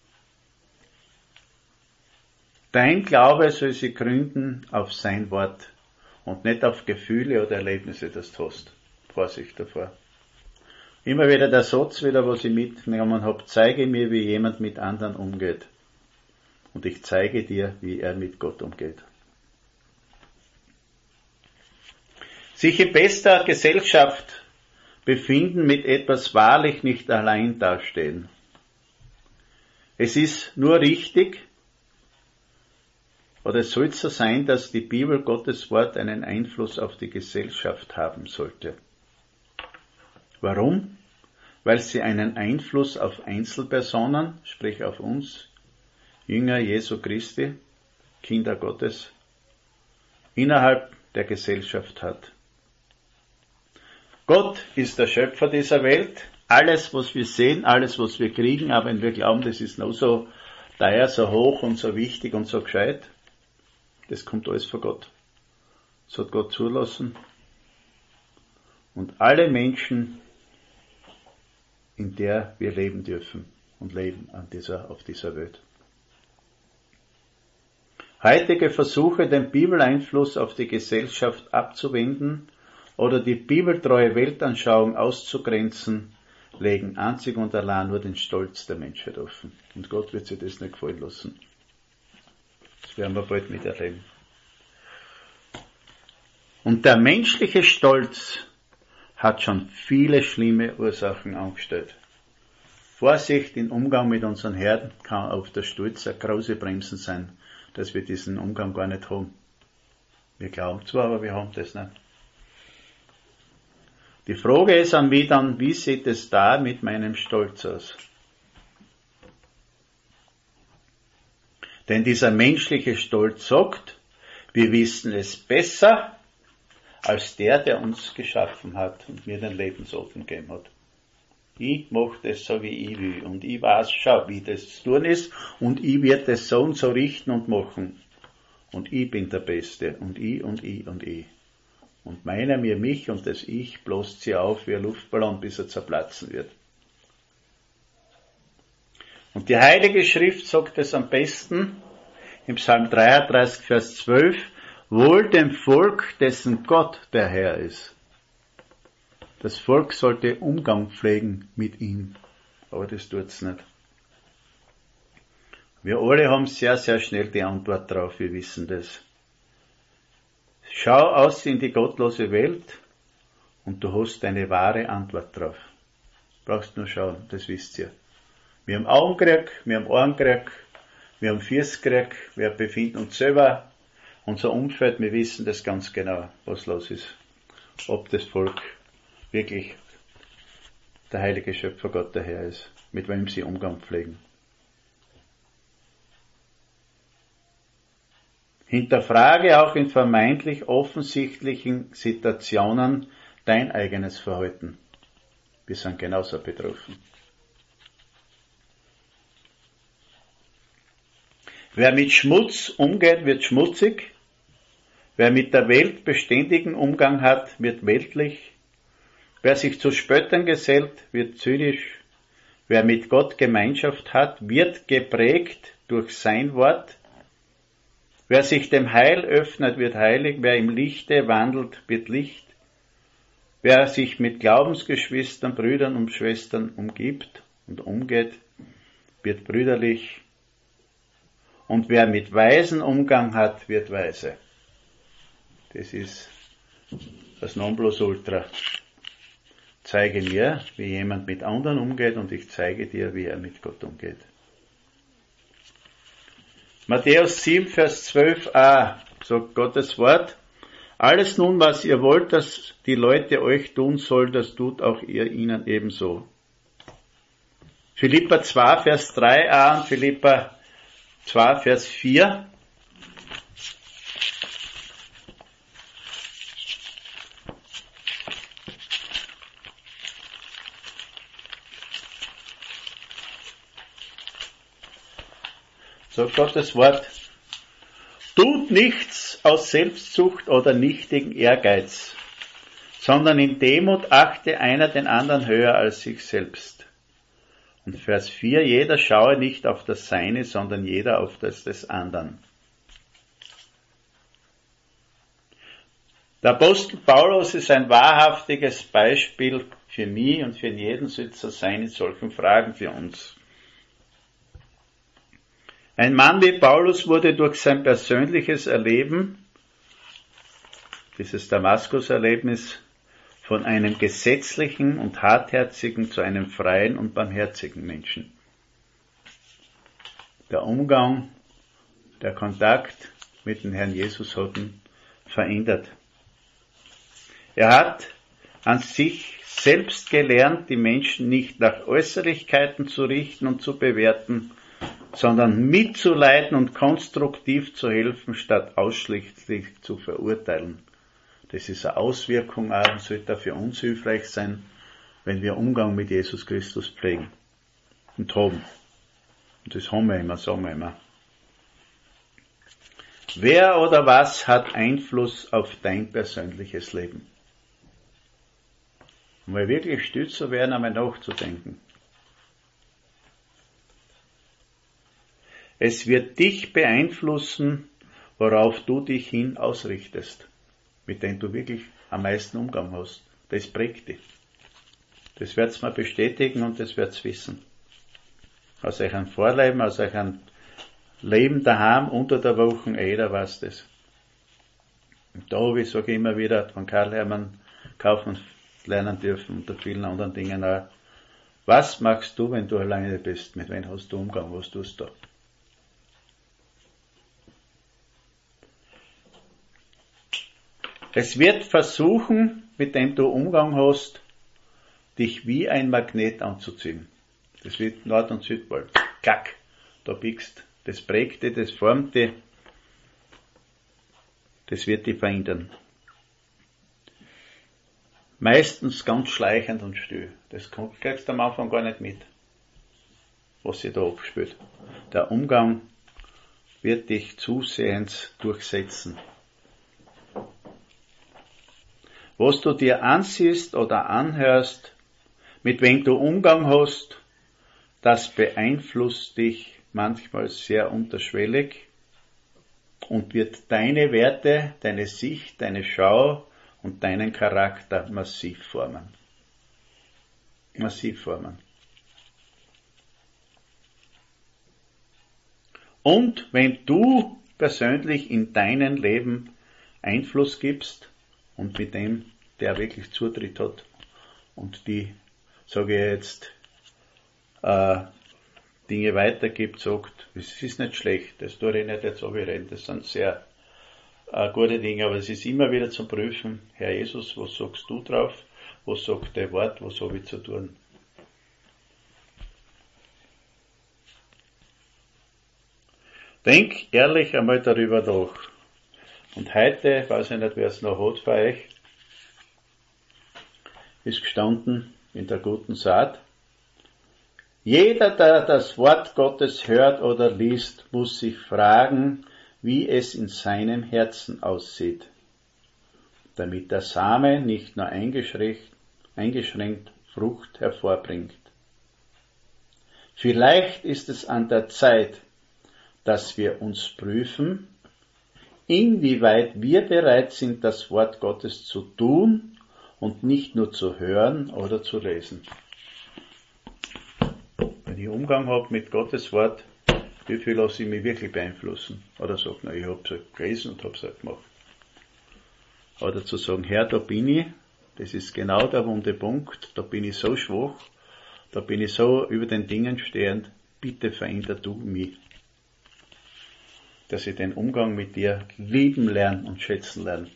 Dein Glaube soll sich gründen auf sein Wort und nicht auf Gefühle oder Erlebnisse, das du hast. Vorsicht davor. Immer wieder der Satz, wieder, was ich mitgenommen habe, zeige mir, wie jemand mit anderen umgeht. Und ich zeige dir, wie er mit Gott umgeht. Sich in bester Gesellschaft befinden, mit etwas wahrlich nicht allein dastehen. Es ist nur richtig, oder es soll so sein, dass die Bibel, Gottes Wort, einen Einfluss auf die Gesellschaft haben sollte. Warum? Weil sie einen Einfluss auf Einzelpersonen, sprich auf uns, Jünger Jesu Christi, Kinder Gottes, innerhalb der Gesellschaft hat. Gott ist der Schöpfer dieser Welt. Alles, was wir sehen, alles, was wir kriegen, aber wenn wir glauben, das ist noch so teuer, so hoch und so wichtig und so gescheit, das kommt alles von Gott. Das hat Gott zulassen. Und alle Menschen, in der wir leben dürfen und leben an dieser, auf dieser Welt. Heutige Versuche, den Bibeleinfluss auf die Gesellschaft abzuwenden oder die bibeltreue Weltanschauung auszugrenzen, legen einzig und allein nur den Stolz der Menschheit offen. Und Gott wird sich das nicht gefallen lassen. Das werden wir bald miterleben. Und der menschliche Stolz hat schon viele schlimme Ursachen angestellt. Vorsicht im Umgang mit unseren Herden kann auf der Stolz eine große Bremsen sein, dass wir diesen Umgang gar nicht haben. Wir glauben zwar, aber wir haben das nicht. Die Frage ist an mich dann, wie sieht es da mit meinem Stolz aus? Denn dieser menschliche Stolz sagt, wir wissen es besser als der, der uns geschaffen hat und mir den Lebensatem gegeben hat. Ich mache das so, wie ich will und ich weiß schon, wie das zu tun ist und ich werde das so und so richten und machen. Und ich bin der Beste und ich und ich und ich. Und meiner mir mich und das Ich bläst sie auf wie ein Luftballon, bis er zerplatzen wird. Und die Heilige Schrift sagt es am besten im Psalm dreiunddreißig, Vers zwölf, wohl dem Volk, dessen Gott der Herr ist. Das Volk sollte Umgang pflegen mit ihm, aber das tut's nicht. Wir alle haben sehr, sehr schnell die Antwort drauf, wir wissen das. Schau aus in die gottlose Welt und du hast eine wahre Antwort drauf. Brauchst nur schauen, das wisst ihr. Wir haben Augen gekriegt, wir haben Ohren gekriegt, wir haben Füße gekriegt, wir befinden uns selber, unser Umfeld, wir wissen das ganz genau, was los ist. Ob das Volk wirklich der heilige Schöpfer Gott der Herr ist, mit wem sie Umgang pflegen. Hinterfrage auch in vermeintlich offensichtlichen Situationen dein eigenes Verhalten. Wir sind genauso betroffen. Wer mit Schmutz umgeht, wird schmutzig. Wer mit der Welt beständigen Umgang hat, wird weltlich. Wer sich zu Spöttern gesellt, wird zynisch. Wer mit Gott Gemeinschaft hat, wird geprägt durch sein Wort. Wer sich dem Heil öffnet, wird heilig. Wer im Lichte wandelt, wird Licht. Wer sich mit Glaubensgeschwistern, Brüdern und Schwestern umgibt und umgeht, wird brüderlich. Und wer mit Weisen Umgang hat, wird weise. Das ist das Nonplusultra. Zeige mir, wie jemand mit anderen umgeht und ich zeige dir, wie er mit Gott umgeht. Matthäus sieben, Vers zwölf a, sagt Gottes Wort, alles nun, was ihr wollt, dass die Leute euch tun sollen, das tut auch ihr ihnen ebenso. Philipper zwei, Vers drei a und Philipper zwei, Vers vier. Sagt Gottes Wort, tut nichts aus Selbstsucht oder nichtigen Ehrgeiz, sondern in Demut achte einer den anderen höher als sich selbst. Und Vers vier, jeder schaue nicht auf das Seine, sondern jeder auf das des anderen. Der Apostel Paulus ist ein wahrhaftiges Beispiel für mich und für jeden Sitzer sein in solchen Fragen für uns. Ein Mann wie Paulus wurde durch sein persönliches Erleben, dieses Damaskus-Erlebnis, von einem gesetzlichen und hartherzigen zu einem freien und barmherzigen Menschen. Der Umgang, der Kontakt mit dem Herrn Jesus hat ihn verändert. Er hat an sich selbst gelernt, die Menschen nicht nach Äußerlichkeiten zu richten und zu bewerten, sondern mitzuleiten und konstruktiv zu helfen, statt ausschließlich zu verurteilen. Das ist eine Auswirkung auch und sollte auch für uns hilfreich sein, wenn wir Umgang mit Jesus Christus pflegen und haben. Und das haben wir immer, sagen wir immer. Wer oder was hat Einfluss auf dein persönliches Leben? Um mal wirklich still zu werden, einmal nachzudenken. Es wird dich beeinflussen, worauf du dich hin ausrichtest, mit dem du wirklich am meisten Umgang hast. Das prägt dich. Das wird's mal bestätigen und das wird's wissen. Aus eurem Vorleben, aus eurem Leben daheim, unter der Woche, jeder weiß das. Und da habe ich, sage ich immer wieder, von Karl Hermann kaufen lernen dürfen, unter vielen anderen Dingen auch. Was machst du, wenn du alleine bist? Mit wem hast du Umgang? Was tust du? Es wird versuchen, mit dem du Umgang hast, dich wie ein Magnet anzuziehen. Das wird Nord- und Südpol. Klack, da biegst. Das prägt dich, das formt dich. Das wird dich verändern. Meistens ganz schleichend und still. Das kriegst du am Anfang gar nicht mit, was sich da abspielt. Der Umgang wird dich zusehends durchsetzen. Was du dir ansiehst oder anhörst, mit wem du Umgang hast, das beeinflusst dich manchmal sehr unterschwellig und wird deine Werte, deine Sicht, deine Schau und deinen Charakter massiv formen. Massiv formen. Und wenn du persönlich in deinem Leben Einfluss gibst und mit dem, der wirklich Zutritt hat und die, sage ich jetzt, äh, Dinge weitergibt, sagt, es ist nicht schlecht, das tue ich nicht jetzt reden, das sind sehr äh, gute Dinge, aber es ist immer wieder zum Prüfen, Herr Jesus, was sagst du drauf, was sagt dein Wort, was habe ich zu tun? Denk ehrlich einmal darüber nach. Und heute, weiß ich nicht, wer es noch hat für euch, ist gestanden in der guten Saat. Jeder, der das Wort Gottes hört oder liest, muss sich fragen, wie es in seinem Herzen aussieht, damit der Same nicht nur eingeschränkt, eingeschränkt Frucht hervorbringt. Vielleicht ist es an der Zeit, dass wir uns prüfen, inwieweit wir bereit sind, das Wort Gottes zu tun und nicht nur zu hören oder zu lesen. Wenn ich Umgang habe mit Gottes Wort, wie viel lasse ich mich wirklich beeinflussen? Oder sage, na, ich habe es halt gelesen und habe es halt gemacht. Oder zu sagen, Herr, da bin ich, das ist genau der wunde Punkt, da bin ich so schwach, da bin ich so über den Dingen stehend, bitte veränder du mich. Dass ich den Umgang mit dir lieben lerne und schätzen lerne.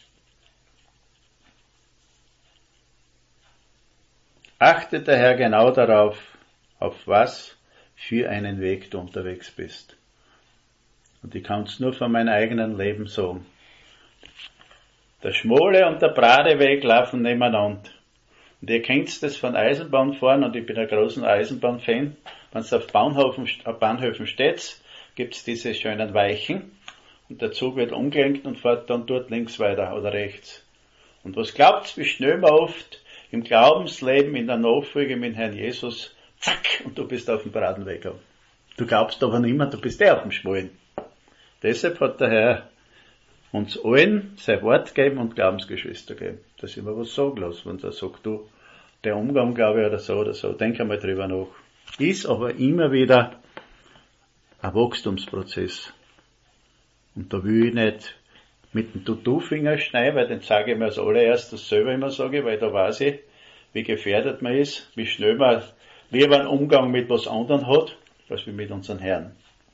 Achte daher genau darauf, auf was für einen Weg du unterwegs bist. Und ich kann es nur von meinem eigenen Leben sagen. Der schmale und der breite Weg laufen nebeneinander. Und ihr kennt das von Eisenbahnfahren, und ich bin ein großer Eisenbahnfan. Wenn es auf Bahnhöfen, auf Bahnhöfen steht, gibt es diese schönen Weichen, und der Zug wird umgelenkt und fährt dann dort links weiter oder rechts. Und was glaubt ihr, wie schnell man oft im Glaubensleben, in der Nachfolge mit Herrn Jesus, zack, und du bist auf dem geraden Weg. Du glaubst aber nicht mehr, du bist eh auf dem Schmalen. Deshalb hat der Herr uns allen sein Wort gegeben und Glaubensgeschwister gegeben, dass ich mir was sagen lasse, wenn er sagt, du, der Umgang, glaube ich, oder so oder so, denk einmal drüber nach. Ist aber immer wieder ein Wachstumsprozess. Und da will ich nicht mit dem Tutu-Finger schneiden, weil den sage ich mir als allererstes selber immer sage, weil da weiß ich, wie gefährdet man ist, wie schnell man lieber einen Umgang mit was anderem hat, als wie mit unseren Herrn.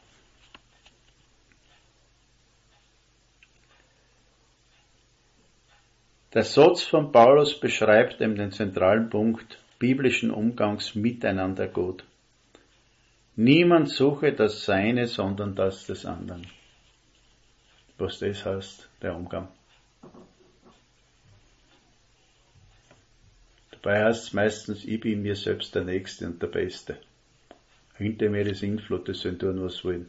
Der Satz von Paulus beschreibt eben den zentralen Punkt biblischen Umgangs miteinander gut. Niemand suche das Seine, sondern das des anderen. Was das heißt, der Umgang. Dabei heißt es meistens, ich bin mir selbst der Nächste und der Beste. Hinter mir das Influt, das sollen tun, was wollen.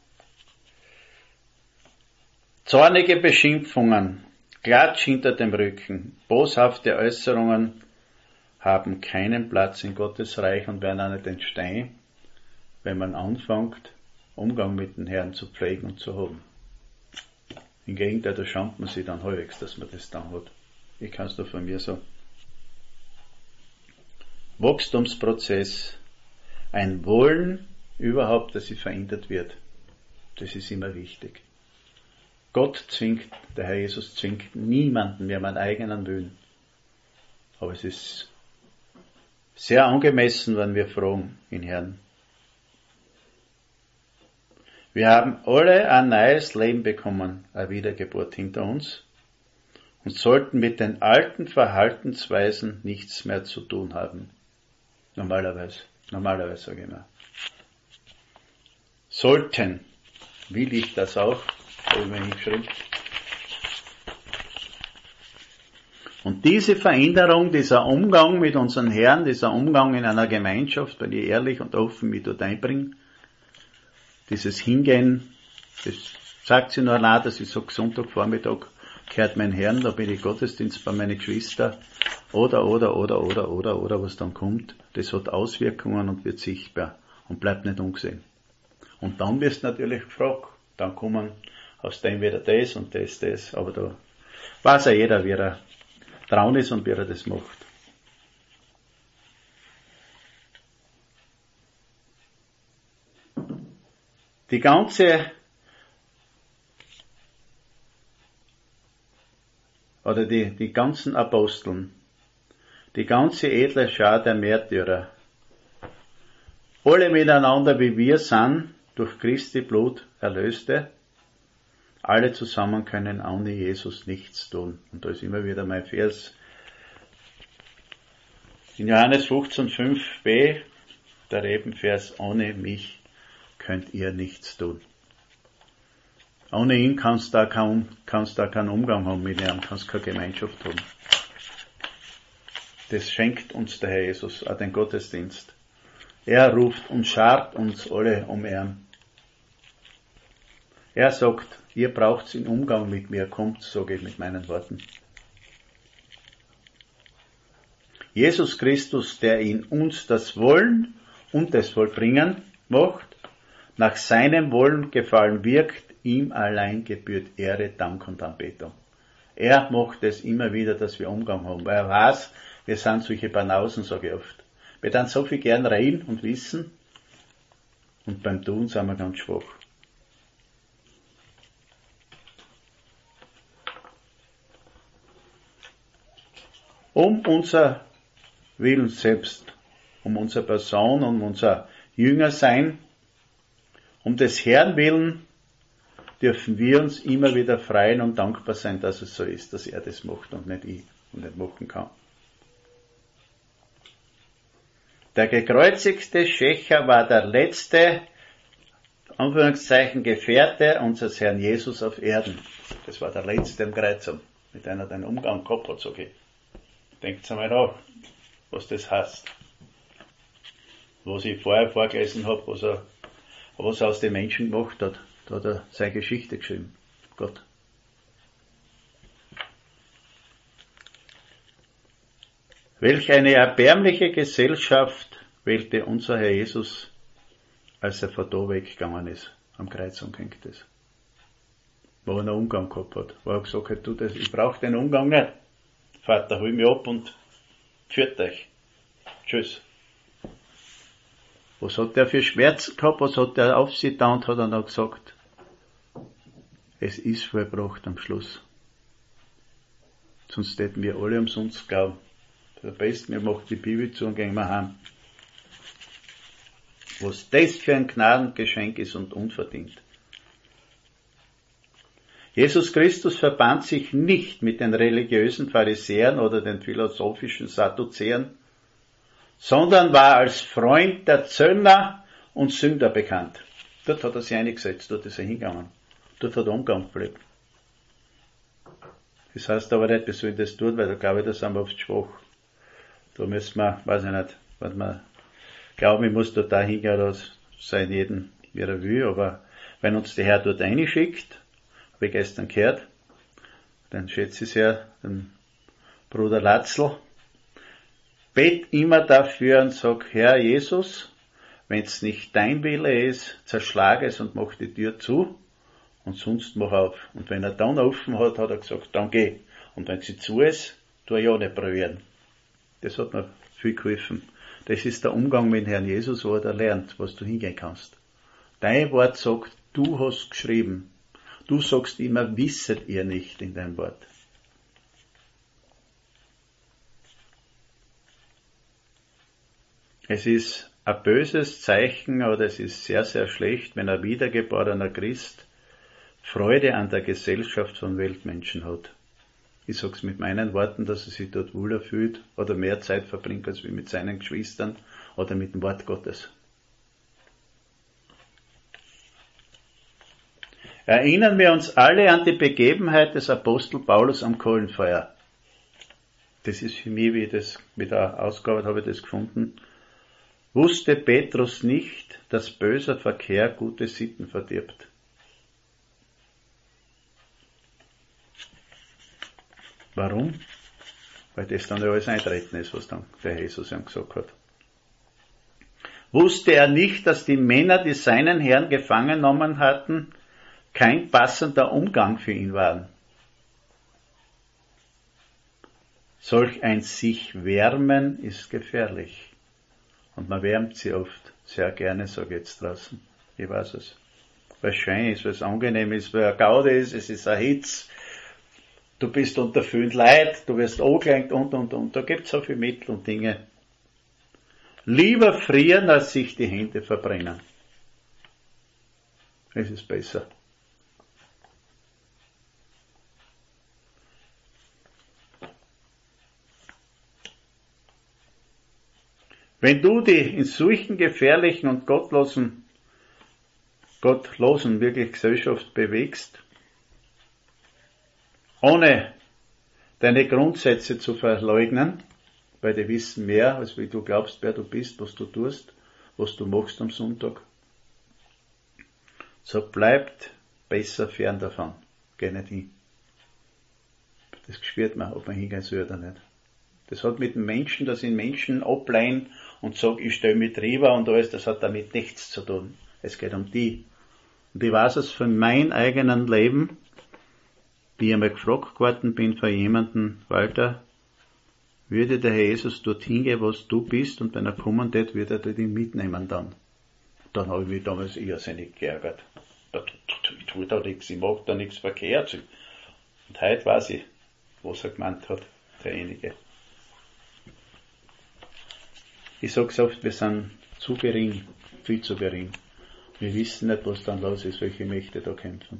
Zornige Beschimpfungen, Klatsch hinter dem Rücken, boshafte Äußerungen haben keinen Platz in Gottes Reich und werden auch nicht entstehen, wenn man anfängt, Umgang mit dem Herrn zu pflegen und zu haben. Im Gegenteil, da schaut man sich dann halbwegs, dass man das dann hat. Ich kann es nur von mir sagen. Wachstumsprozess, ein Wollen überhaupt, dass sie verändert wird. Das ist immer wichtig. Gott zwingt, der Herr Jesus zwingt niemanden mehr meinen eigenen Willen. Aber es ist sehr angemessen, wenn wir fragen, in Herrn. Wir haben alle ein neues Leben bekommen, eine Wiedergeburt hinter uns und sollten mit den alten Verhaltensweisen nichts mehr zu tun haben. Normalerweise, normalerweise sage ich mal. Sollten, will ich das auch, habe ich mir hingeschrieben. Und diese Veränderung, dieser Umgang mit unseren Herren, dieser Umgang in einer Gemeinschaft, wenn ich ehrlich und offen mich dort einbringe, dieses Hingehen, das sagt sie nur allein, dass ich sage, Sonntagvormittag gehört mein Herrn, da bin ich Gottesdienst bei meinen Geschwistern, oder, oder, oder, oder, oder, oder, was dann kommt, das hat Auswirkungen und wird sichtbar und bleibt nicht ungesehen. Und dann wirst du natürlich gefragt, dann kommen aus dem wieder das und das, das, aber da weiß ja jeder, wie er dran ist und wie er das macht. Die ganze, oder die, die ganzen Aposteln, die ganze edle Schar der Märtyrer, alle miteinander wie wir sind, durch Christi Blut Erlöste, alle zusammen können ohne Jesus nichts tun. Und da ist immer wieder mein Vers. In Johannes fünfzehn fünf b, der Rebenvers, ohne mich könnt ihr nichts tun. Ohne ihn kannst du da keinen, kannst da keinen Umgang haben mit ihm, kannst keine Gemeinschaft haben. Das schenkt uns der Herr Jesus, auch den Gottesdienst. Er ruft und schart uns alle um ihn. Er sagt, ihr braucht's in Umgang mit mir, kommt, sage ich mit meinen Worten. Jesus Christus, der in uns das Wollen und das Vollbringen macht, nach seinem Wollen gefallen wirkt, ihm allein gebührt Ehre, Dank und Anbetung. Er macht es immer wieder, dass wir Umgang haben, weil er weiß, wir sind solche Banausen, sage ich oft. Wir dann so viel gern reden und wissen, und beim Tun sind wir ganz schwach. Um unser Willen selbst, um unsere Person, um unser Jüngersein, um des Herrn willen, dürfen wir uns immer wieder freuen und dankbar sein, dass es so ist, dass er das macht und nicht ich und nicht machen kann. Der gekreuzigte Schächer war der letzte, Anführungszeichen, Gefährte unseres Herrn Jesus auf Erden. Das war der letzte im Kreuz, mit dem er den Umgang gehabt hat, sag ich. Denkt einmal nach, was das heißt. Was ich vorher vorgelesen habe, was er, was er aus den Menschen gemacht hat. Da hat er seine Geschichte geschrieben. Gott. Welch eine erbärmliche Gesellschaft wählte unser Herr Jesus, als er von da weggegangen ist, am Kreuz umgehängt ist. Wo er einen Umgang gehabt hat. Wo er gesagt hat, du, das, ich brauche den Umgang nicht. Vater, hol mich ab und führt euch. Tschüss. Was hat er für Schmerzen gehabt? Was hat er auf sich getan und hat er dann gesagt? Es ist vollbracht am Schluss. Sonst hätten wir alle umsonst glauben. Der Beste, mir macht die Bibel zu und gehen wir heim. Was das für ein Gnadengeschenk ist und unverdient. Jesus Christus verband sich nicht mit den religiösen Pharisäern oder den philosophischen Sadduzäern, sondern war als Freund der Zöllner und Sünder bekannt. Dort hat er sich eingesetzt, dort ist er hingegangen. Dort hat er Umgang gepflegt. Das heißt aber nicht, wir sollen das tun, weil da glaube ich, da sind wir oft schwach. Da müssen wir, weiß ich nicht, wenn man glauben, ich muss dort da hingehen, das sein jeden, wie er will, aber wenn uns der Herr dort reinschickt, habe ich gestern gehört, dann schätze ich sehr, den Bruder Latzl, bet immer dafür und sag, Herr Jesus, wenn es nicht dein Wille ist, zerschlag es und mach die Tür zu und sonst mach auf. Und wenn er dann offen hat, hat er gesagt, dann geh. Und wenn sie zu ist, tu ja nicht probieren. Das hat mir viel geholfen. Das ist der Umgang mit Herrn Jesus, wo er da lernt, was du hingehen kannst. Dein Wort sagt, du hast geschrieben. Du sagst immer, wisset ihr nicht in deinem Wort. Es ist ein böses Zeichen oder es ist sehr, sehr schlecht, wenn ein wiedergeborener Christ Freude an der Gesellschaft von Weltmenschen hat. Ich sag's mit meinen Worten, dass er sich dort wohler fühlt oder mehr Zeit verbringt als wie mit seinen Geschwistern oder mit dem Wort Gottes. Erinnern wir uns alle an die Begebenheit des Apostel Paulus am Kohlenfeuer. Das ist für mich, wie ich das mit der Ausgabe habe ich das gefunden. Wusste Petrus nicht, dass böser Verkehr gute Sitten verdirbt? Warum? Weil das dann ja alles eintreten ist, was dann der Jesus ihm gesagt hat. Wusste er nicht, dass die Männer, die seinen Herrn gefangen genommen hatten, kein passender Umgang für ihn waren? Solch ein sich wärmen ist gefährlich. Und man wärmt sie oft sehr gerne, sage ich jetzt draußen. Ich weiß es. Weil es schön ist, weil es angenehm ist, weil es Gaude ist, es ist eine Hitze. Du bist unter vielen Leid, du wirst angelenkt und, und, und. Da gibt es so viele Mittel und Dinge. Lieber frieren, als sich die Hände verbrennen. Es ist besser. Wenn du dich in solchen gefährlichen und gottlosen, gottlosen wirklich Gesellschaft bewegst, ohne deine Grundsätze zu verleugnen, weil die wissen mehr, als wie du glaubst, wer du bist, was du tust, was du machst am Sonntag, so bleibt besser fern davon. Geh nicht hin. Das spürt man, ob man hingehen soll oder nicht. Das hat mit dem Menschen, dass ihn Menschen ableihen und sagen, ich stelle mich drüber und alles, das hat damit nichts zu tun. Es geht um die. Und ich weiß es von meinem eigenen Leben, wie ich einmal gefragt geworden bin von jemandem, Walter, würde der Herr Jesus dorthin gehen, was du bist, und wenn er kommen wird, würde er dich mitnehmen dann. Dann habe ich mich damals irrsinnig geärgert. Ich tue da nichts, ich mache da nichts verkehrt. Und heute weiß ich, was er gemeint hat, derjenige. Ich sag's oft, wir sind zu gering, viel zu gering. Wir wissen nicht, was dann los ist, welche Mächte da kämpfen.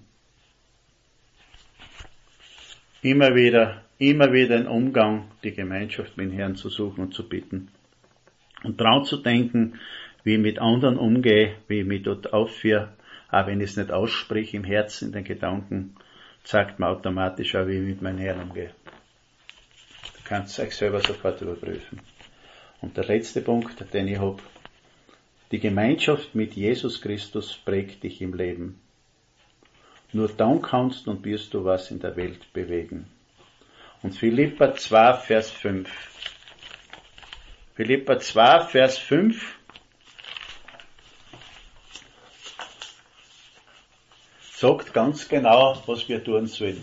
Immer wieder, immer wieder in Umgang, die Gemeinschaft mit dem Herrn zu suchen und zu bitten. Und dran zu denken, wie ich mit anderen umgehe, wie ich mich dort aufführe, auch wenn ich es nicht ausspreche, im Herzen, in den Gedanken, zeigt mir automatisch auch, wie ich mit meinem Herrn umgehe. Du kannst euch selber sofort überprüfen. Und der letzte Punkt, den ich habe, die Gemeinschaft mit Jesus Christus prägt dich im Leben. Nur dann kannst und wirst du was in der Welt bewegen. Und Philipper zwei, Vers fünf. Philipper zwei, Vers fünf sagt ganz genau, was wir tun sollen.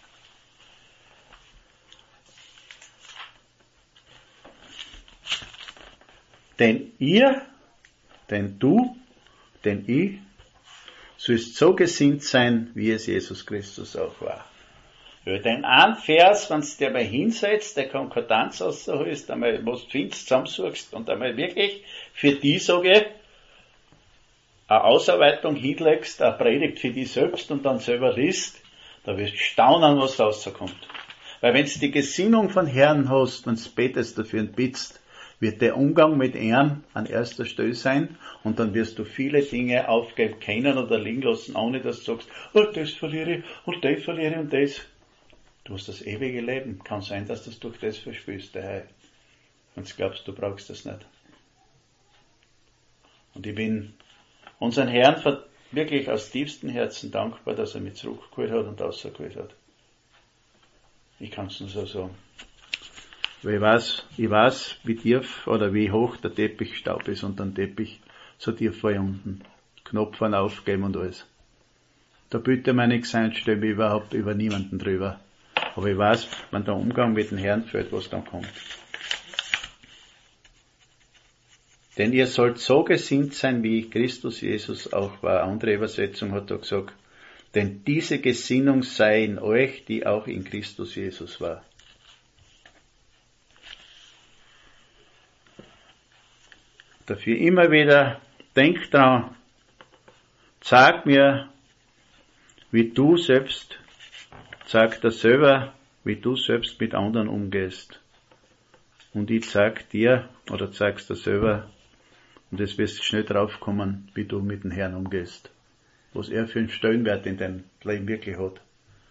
Denn ihr, denn du, denn ich, sollst so gesinnt sein, wie es Jesus Christus auch war. Ja, den einen Vers, wenn du dir mal hinsetzt, der Konkordanz ausholst, einmal was du findest, zusammensuchst und einmal wirklich für die, sage ich, eine Ausarbeitung hinlegst, eine Predigt für dich selbst und dann selber liest, da wirst du staunen, was da rauskommt. Weil wenn du die Gesinnung von Herrn hast, wenn du betest dafür und bittest, wird der Umgang mit ihm an erster Stelle sein und dann wirst du viele Dinge aufgeben können oder liegen lassen, ohne dass du sagst, oh, das verliere ich und das verliere ich und das. Du hast das ewige Leben. Kann sein, dass du das durch das verspürst, der Herr. Und du glaubst, du brauchst das nicht. Und ich bin unseren Herrn wirklich aus tiefstem Herzen dankbar, dass er mich zurückgeholt hat und rausgeholt hat. Ich kann es nur so sagen. Weil ich weiß, ich weiß, wie tief oder wie hoch der Teppichstaub ist und ein Teppich so tief war unten. Knopf aufgeben und alles. Da bitte mir nichts ein, stelle mich überhaupt über niemanden drüber. Aber ich weiß, wenn der Umgang mit dem Herrn fällt, was dann kommt. Denn ihr sollt so gesinnt sein, wie Christus Jesus auch war. Eine andere Übersetzung hat da gesagt, denn diese Gesinnung sei in euch, die auch in Christus Jesus war. Dafür immer wieder, denk dran, sag mir, wie du selbst, sag dir selber, wie du selbst mit anderen umgehst. Und ich sag dir, oder sag's dir selber, und es wirst schnell draufkommen, wie du mit dem Herrn umgehst. Was er für einen Stellenwert in deinem Leben wirklich hat.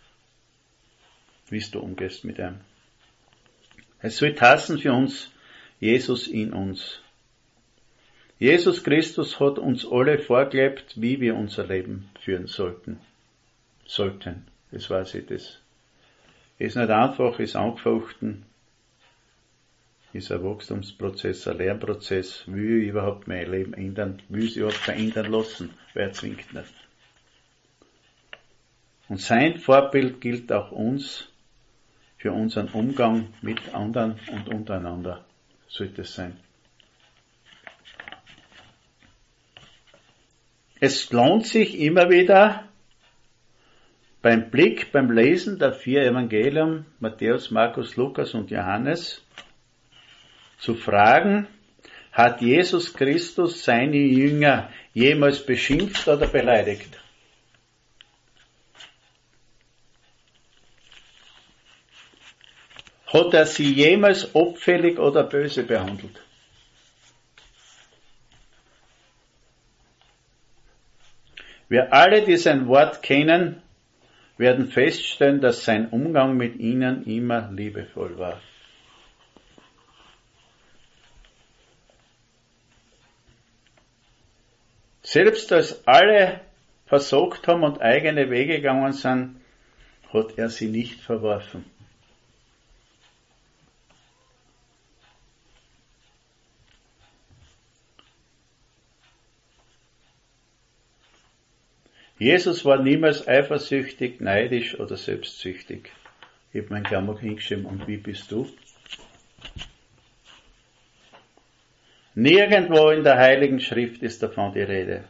Wie du umgehst mit ihm. Es soll heißen für uns, Jesus in uns. Jesus Christus hat uns alle vorgelebt, wie wir unser Leben führen sollten. Sollten. Das weiß ich, das ist nicht einfach, ist angefochten, ist ein Wachstumsprozess, ein Lernprozess. Will ich überhaupt mein Leben ändern? Will ich es überhaupt verändern lassen? Wer zwingt nicht? Und sein Vorbild gilt auch uns für unseren Umgang mit anderen und untereinander. Sollte es sein. Es lohnt sich immer wieder beim Blick, beim Lesen der vier Evangelien, Matthäus, Markus, Lukas und Johannes, zu fragen, hat Jesus Christus seine Jünger jemals beschimpft oder beleidigt? Hat er sie jemals abfällig oder böse behandelt? Wir alle, die sein Wort kennen, werden feststellen, dass sein Umgang mit ihnen immer liebevoll war. Selbst als alle versagt haben und eigene Wege gegangen sind, hat er sie nicht verworfen. Jesus war niemals eifersüchtig, neidisch oder selbstsüchtig. Ich habe meinen Klammer hingeschrieben, und wie bist du? Nirgendwo in der Heiligen Schrift ist davon die Rede.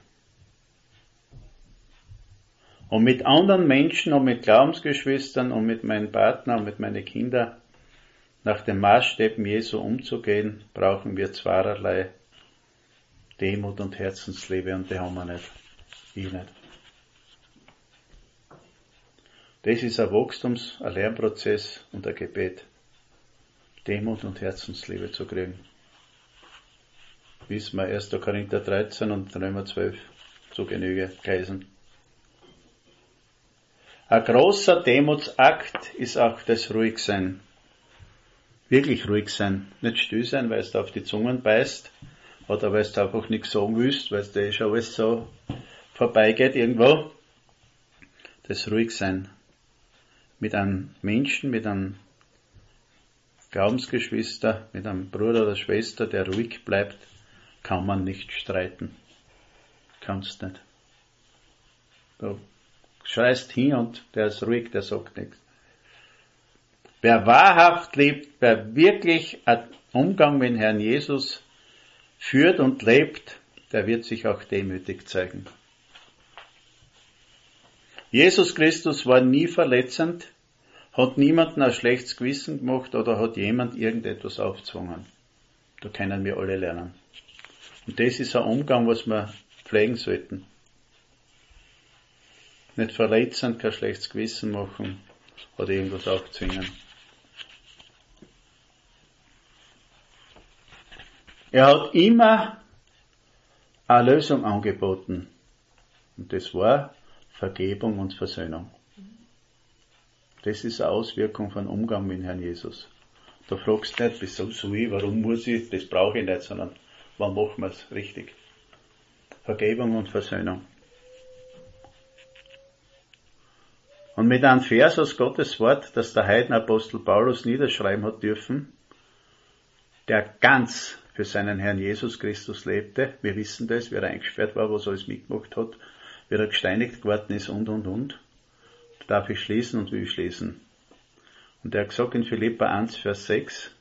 Und mit anderen Menschen und mit Glaubensgeschwistern und mit meinen Partnern und mit meinen Kindern nach den Maßstäben Jesu umzugehen, brauchen wir zweierlei Demut und Herzensliebe, und die haben wir nicht. Ich nicht. Das ist ein Wachstums-, ein Lernprozess und ein Gebet. Demut und Herzensliebe zu kriegen. Wissen wir erster Korinther dreizehn und Römer zwölf zu Genüge Geisen. Ein großer Demutsakt ist auch das Ruhigsein. Wirklich ruhig sein. Nicht still sein, weil es da auf die Zungen beißt, oder weil es da einfach nichts sagen willst, weil es da eh schon alles so vorbeigeht irgendwo. Das Ruhigsein. Mit einem Menschen, mit einem Glaubensgeschwister, mit einem Bruder oder Schwester, der ruhig bleibt, kann man nicht streiten. Kannst nicht. Du schreist hin und der ist ruhig, der sagt nichts. Wer wahrhaft lebt, wer wirklich einen Umgang mit Herrn Jesus führt und lebt, der wird sich auch demütig zeigen. Jesus Christus war nie verletzend, hat niemanden ein schlechtes Gewissen gemacht oder hat jemand irgendetwas aufgezwungen. Da können wir alle lernen. Und das ist ein Umgang, was wir pflegen sollten. Nicht verletzend, kein schlechtes Gewissen machen oder irgendwas aufzwingen. Er hat immer eine Lösung angeboten. Und das war Vergebung und Versöhnung. Das ist eine Auswirkung von Umgang mit Herrn Jesus. Da fragst du nicht, wieso soll ich, warum muss ich, das brauche ich nicht, sondern wann machen wir es richtig? Vergebung und Versöhnung. Und mit einem Vers aus Gottes Wort, das der Heidenapostel Paulus niederschreiben hat dürfen, der ganz für seinen Herrn Jesus Christus lebte, wir wissen das, wie er eingesperrt war, was er alles mitgemacht hat, wie er gesteinigt geworden ist und, und, und, darf ich schließen und will ich schließen. Und er hat gesagt in Philipper eins, Vers sechs,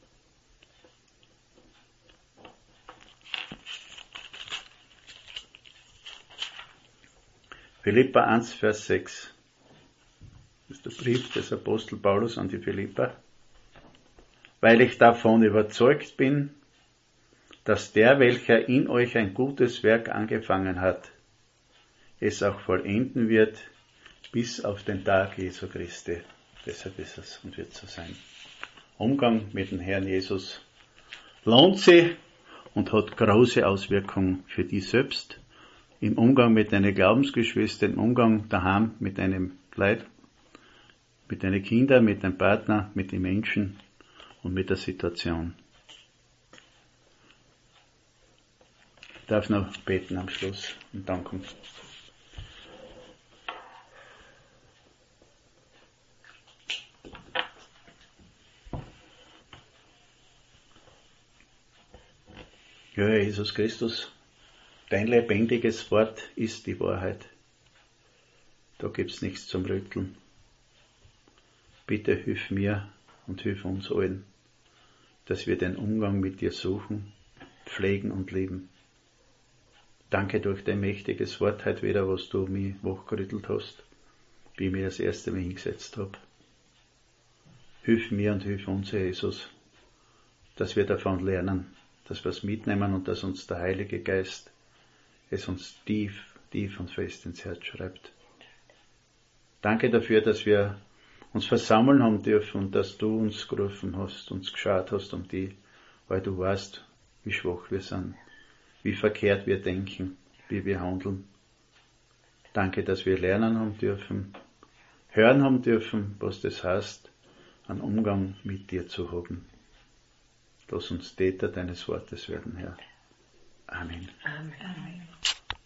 Philipper eins, Vers sechs, das ist der Brief des Apostel Paulus an die Philipper, weil ich davon überzeugt bin, dass der, welcher in euch ein gutes Werk angefangen hat, es auch vollenden wird bis auf den Tag Jesu Christi. Deshalb ist es und wird so sein. Umgang mit dem Herrn Jesus lohnt sich und hat große Auswirkungen für dich selbst, im Umgang mit deinen Glaubensgeschwistern, im Umgang daheim mit deinem Leid, mit deinen Kindern, mit deinem Partner, mit den Menschen und mit der Situation. Ich darf noch beten am Schluss und danken. Ja, Jesus Christus, dein lebendiges Wort ist die Wahrheit. Da gibt's nichts zum Rütteln. Bitte hilf mir und hilf uns allen, dass wir den Umgang mit dir suchen, pflegen und lieben. Danke durch dein mächtiges Wort heute wieder, was du mich wachgerüttelt hast, wie ich mich das erste Mal hingesetzt habe. Hilf mir und hilf uns, Herr Jesus, dass wir davon lernen, dass wir es mitnehmen und dass uns der Heilige Geist es uns tief, tief und fest ins Herz schreibt. Danke dafür, dass wir uns versammeln haben dürfen und dass du uns gerufen hast, uns geschaut hast um die, weil du weißt, wie schwach wir sind, wie verkehrt wir denken, wie wir handeln. Danke, dass wir lernen haben dürfen, hören haben dürfen, was das heißt, einen Umgang mit dir zu haben. Lass uns Täter deines Wortes werden, Herr. Amen. Amen. Amen.